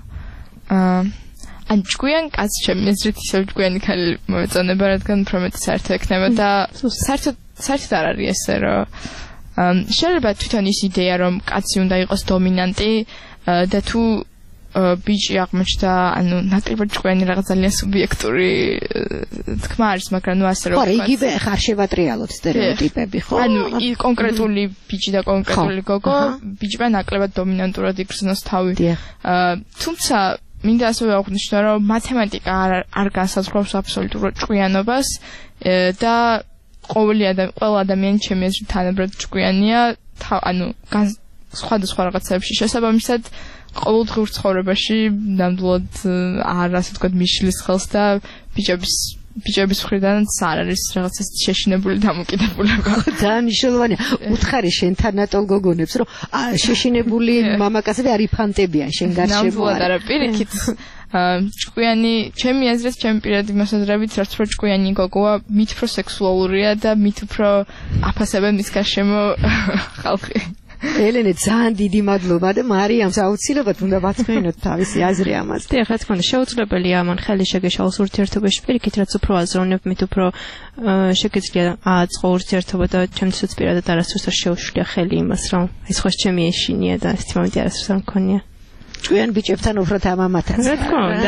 ან ჭკვიან კაცს ჩემი ეზრით ისევ ჭკვიანი ქალი მოეწონება რადგან უფრო მეტი საერთო ექნება და საერთოდ საერთოდ არ არის ესე რომ შეიძლება თვითონ ის იდეა რომ კაცი უნდა იყოს დომინანტი და თუ ბიჭი აღმოჩნდა ანუ ნაკლებად ჭკვიანი რაღაც ძალიან სუბიექტური თქმა არის მაგრამ ნუ ასე რომ ხო იგივე ხარ შევატრიალოთ სტერეოტიპები ხო ანუ კონკრეტული ბიჭი და კონკრეტული გოგო ბიჭმა ნაკლებად დომინანტურად იგრძნოს თავი თუმცა მინდა ასევე აღვნიშნო რომ მათემატიკა არ განსაზღვრავს აბსოლუტურად ჭკვიანობას და ყოველი ადამიანი ყველა ადამიანი ჩემი აზრით თანაბრად ჭკვიანია ანუ სხვადასხვა რაღაცებში შესაბამისად ყოველდღიურ ცხოვრებაში ნამდვილად არ ასე ვთქვათ მიშლის ხელს და ბიჭების ბიჭების მხრიდან არ არის რაღაცა შეშინებული დამოკიდებულება. ძალიან მნიშვნელოვანია. უთხარი შენ თანატოლ გოგონებს რომ შეშინებული მამაკაცები არიფანტებიან შენ გარშემო. ნამდვილად არა პირიქით ჭკვიანი ჩემი აზრით ჩემი პირადი მოსაზრებით რაც უფრო ჭკვიანი გოგოა მით უფრო სექსუალურია და მით უფრო აფასებენ მის გარშემო ხალხი. ელენე ძალიან დიდი მადლობა და მარიამს აუცილებლად უნდა ვაცნოთ თავისი აზრი ამაზე. დიახ, რა თქმა უნდა, შეუძლებელია ამან ხელი შეგეშალოს ურთიერთობაში, პირიქით რაც უფრო აზროვნებ, მით უფრო შეგეძლია ააწყო ურთიერთობა და ჩემთვისაც პირადად არასდროს არ შეუშვია ხელი იმას, რომ ეს ხო ჩემი ეშინია და ეს მომენტი არასდროს არ მქონია. ჭკვიან ბიჭებთან უფრო თამამათაც. რა თქმა უნდა.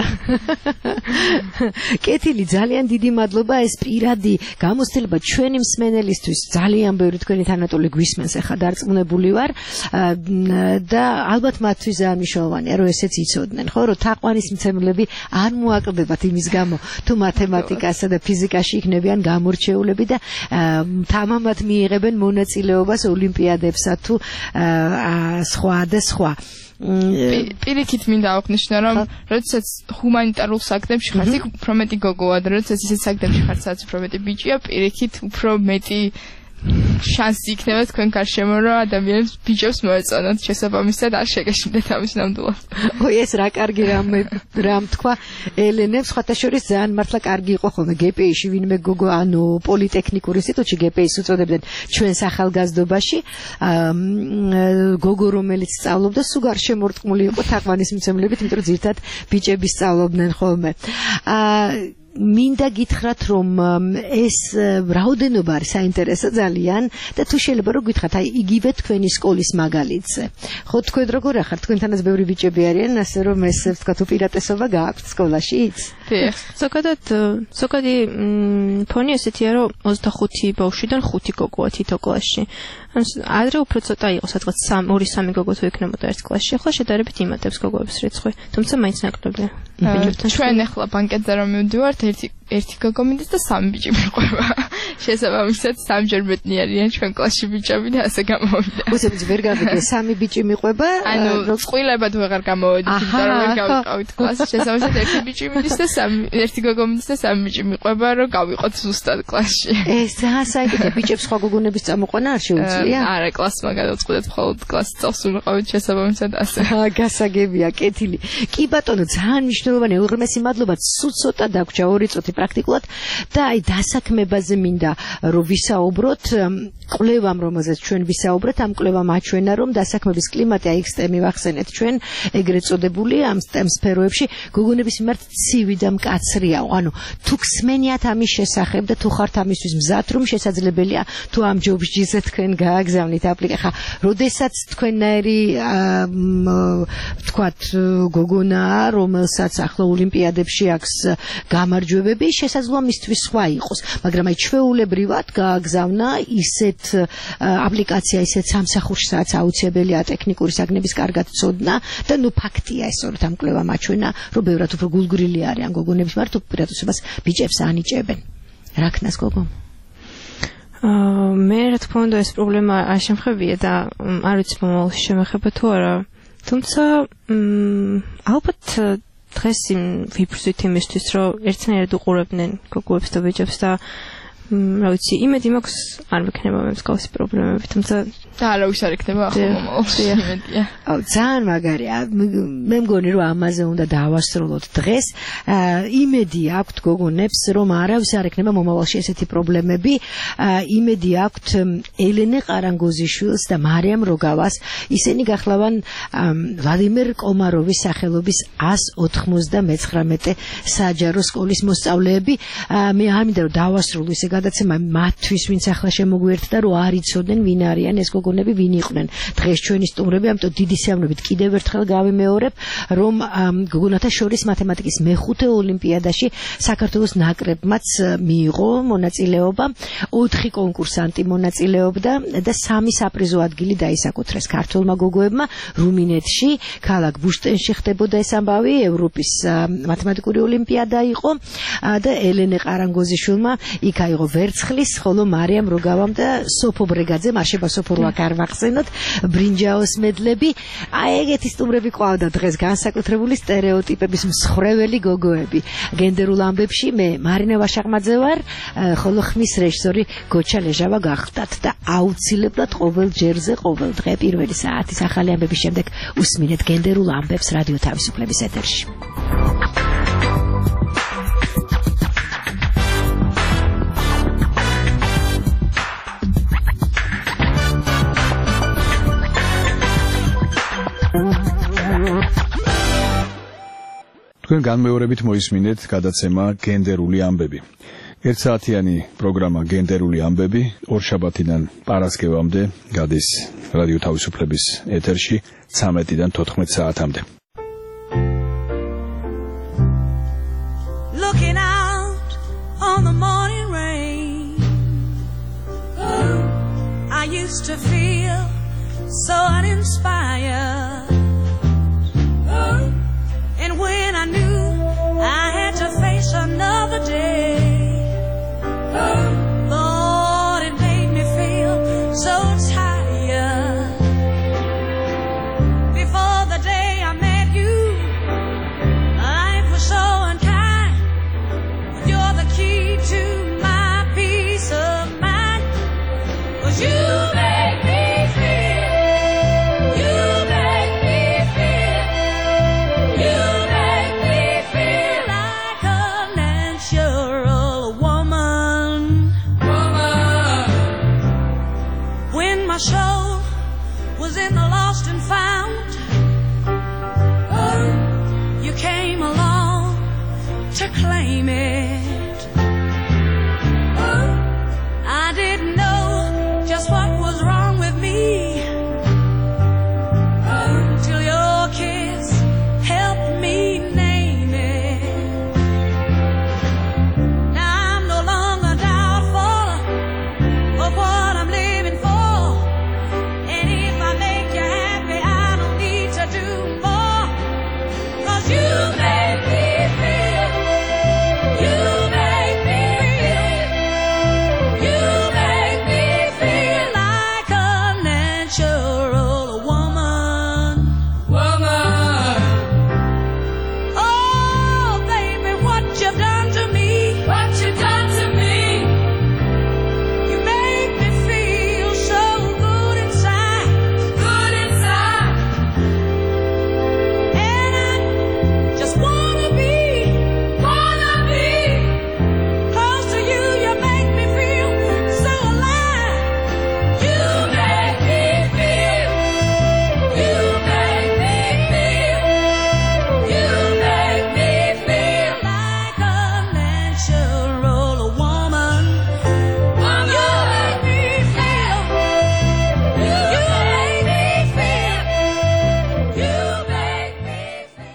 კეთილი, ძალიან დიდი მადლობა ეს პირადი გამოცდილება ჩვენი მსმენელისთვის ძალიან ბევრი თქვენი თანატოლი გვისმენს ახლა დარწმუნებული ვარ და ალბათ მათთვის ძალიან მნიშვნელოვანია რომ ესეც იცოდნენ ხო რომ თაყვანის მცემლები არ მოაკლდებათ იმის გამო თუ მათემატიკასა და ფიზიკაში იქნებიან გამორჩეულები და თამამად მიიღებენ მონაწილეობას ოლიმპიადებსა თუ სხვა და სხვა პირიქით მინდა აღვნიშნო რომ როდესაც ჰუმანიტარულ საქმეებში ხართ იქ უფრო მეტი გოგოა და როდესაც ისეთ საქმეებში ხართ სადაც უფრო მეტი ბიჭია პირიქით უფრო მეტი შანსი იქნება თქვენ გარშემო რომ ადამიანებს ბიჭებს მოეწონათ შესაბამისად არ შეგეშინდეთ ამის ნამდვილად. ой ეს რა კარგი რამ რამ თქვა ელენემ სხვათა შორის ძალიან მართლა კარგი იყო ხოლმე გპ-ში ვინმე გოგო ანუ პოლიტექნიკურ ინსტიტუტში გპ-ს უწოდებდნენ ჩვენს ახალგაზრდობაში გოგო რომელიც სწავლობდა სულ გარშემორტყმული იყო თაყვანის მცემლებით იმიტომ რომ ძირთად ბიჭები სწავლობდნენ ხოლმე. მინდა გითხრათ რომ ეს რაოდენობა არის საინტერესო ძალიან და თუ შეიძლება რომ გითხრათ აი იგივე თქვენი სკოლის მაგალითზე ხო თქვენ როგორ ახართ თქვენთანაც ბევრი ბიჭები არიან ასე რომ ეს ვთქვათ უპირატესობა გააქვთ სკოლაშიც ზოგადად ზოგადი ფონი ესეთია, რომ ოცდახუთი ბავშვიდან ხუთი გოგოა თითო კლასში. ადრე უფრო ცოტა იყო, სადღაც ორი სამი გოგო თუ იქნებოდა ერთ კლასში. ახლა შედარებით იმატებს გოგოების რიცხვი, თუმცა მაინც ნაკლებია. ჩვენ ახლა ბანკეტზე რომ მივდივართ, ერთი ერთი გოგო მინდა და სამი ბიჭი მიყვება. შესაბამისად სამჯერ მეტნი არიან ჩვენ კლასში ბიჭები და ასე გამოვიდა. უცებ ვერ გავიგე, სამი ბიჭი მიყვება, ანუ წყვილებად ვეღარ გამოვედით, იმიტომ რომ ვერ გავიყავით კლასში. შესაბამისად ერთი ბიჭი მინდის და სამი ერთი გოგო მინდის და სამი ბიჭი მიყვება, რომ გავიყოთ ზუსტად კლასში. ეს ძალიან საინტერესო. ბიჭებს სხვა გოგონების წამოყვანა არ შეუძლია? არა, კლასმა გადავწყვეტეთ, მხოლოდ კლასის წელს ვიყავით შესაბამისად ასე. აა, გასაგებია, კეთილი. კი ბატონო, ძალიან მნიშვნელოვანია, უღრმესი მადლობა, სულ ცოტა დაგვრჩა ორი წუთი პრაქტიკულად და აი დასაქმებაზე მინდა რომ ვისაუბროთ, კვლევამ რომელზეც ჩვენ ვისაუბრეთ, ამ კვლევამ აჩვენა რომ დასაქმების კლიმატი აი სტემი ვახსენეთ ჩვენ, ეგრეთ წოდებული ამ სტემ სფეროებში გოგონების მიმართ ცივი და მკაცრიაო. ანუ თუ გსმენიათ ამის შესახებ და თუ ხართ ამისთვის მზად, რომ შესაძლებელია თუ ამ ჯობსჯიზე თქვენ გააგზავნით აპლიკაცია. ხა, როდესაც თქვენნაირი თქვათ გოგონაა, რომელსაც ახლა ოლიმპიადებში აქვს გამარჯვებები, შესაძლოა მისთვის სხვა იყოს, მაგრამ აი ჩვეულებრივად გააგზავნა ისეთ აპლიკაცია, ისეთ სამსახურში, სადაც აუცილებელია ტექნიკური საგნების კარგად ცოდნა და ნუ ფაქტია ეს, რომ ამ კვლევამ აჩვენა, რომ ბევრად უფრო გულგრილი არიან გოგონების მიმართ, უპირატესობას ბიჭებს ანიჭებენ. რა ქნას გოგო? მე რა თქმა უნდა ეს პრობლემა არ შემხებია და არ ვიცი მომავალში შემეხება თუ არა. თუმცა ალბათ დღეს ვიფრზვით იმისთვის, რომ ერთნაირად უყურებდნენ გოგოებს და ბიჭებს და რა ვიცი, იმედი მაქვს არ მექნება მე მსგავსი პრობლემები, თუმცა და არავის არ ექნება ახლა მომავალში იმედია. აუ, ძალიან მაგარია. მე მგონი რომ ამაზე უნდა დავასრულოთ დღეს. იმედი აქვთ გოგონებს, რომ არავის არ ექნება მომავალში ესეთი პრობლემები. იმედი აქვთ ელენე ყარანგოზიშვილს და მარიამ როგავას. ისინი გახლავან ვლადიმერ კომაროვის სახელობის one ninety-nine საჯარო სკოლის მოსწავლეები. მე არ მინდა რომ დავასრულო ესე გადაცემა მათთვის, ვინც ახლა შემოგვიერთდა, რომ არ იცოდნენ ვინ არიან ეს გოგონები, ვინ იყვნენ დღეს ჩვენი სტუმრები. ამიტომ დიდი სიამოვნებით კიდევ ერთხელ გავიმეორებ, რომ გოგონათა შორის მათემატიკის მეხუთე ოლიმპიადაში საქართველოს ნაკრებმაც მიიღო მონაწილეობა, ოთხი კონკურსანტი მონაწილეობდა და სამი საპრიზო ადგილი დაისაკუთრეს ქართველმა გოგოებმა. რუმინეთში, ქალაქ ბუშტენში ხდებოდა ეს ამბავი, ევროპის მათემატიკური ოლიმპიადა იყო და ელენე ყარანგოზიშვილმა იქ აიღო ვერცხლის, ხოლო მარიამ როგავამ და სოფო ბრეგაძემ, არშება სოფო რო აქ არ ვახსენოთ, ბრინჯაოს მედლები. აი ეგეთი სტუმრები ყავდა დღეს, განსაკუთრებული სტერეოტიპების მსხრეველი გოგოები. გენდერულ ამბებში მე მარინა ვაშაყმაძე ვარ, ხოლო ხმის რეჟისორი გოჩა ლეჟავა გახდათ და აუცილებლად ყოველ ჯერზე, ყოველ დღე პირველი საათის ახალი ამბების შემდეგ უსმინეთ გენდერულ ამბებს რადიო თავისუფლების ეთერში. თქვენ განმეორებით მოისმინეთ გადაცემა გენდერული ამბები. ერთ საათიანი პროგრამა გენდერული ამბები ორშაბათიდან პარასკევამდე გადის რადიო თავისუფლების ეთერში ცამეტიდან თოთხმეტ საათამდე. Looking out on the morning rain, I used to feel so uninspired.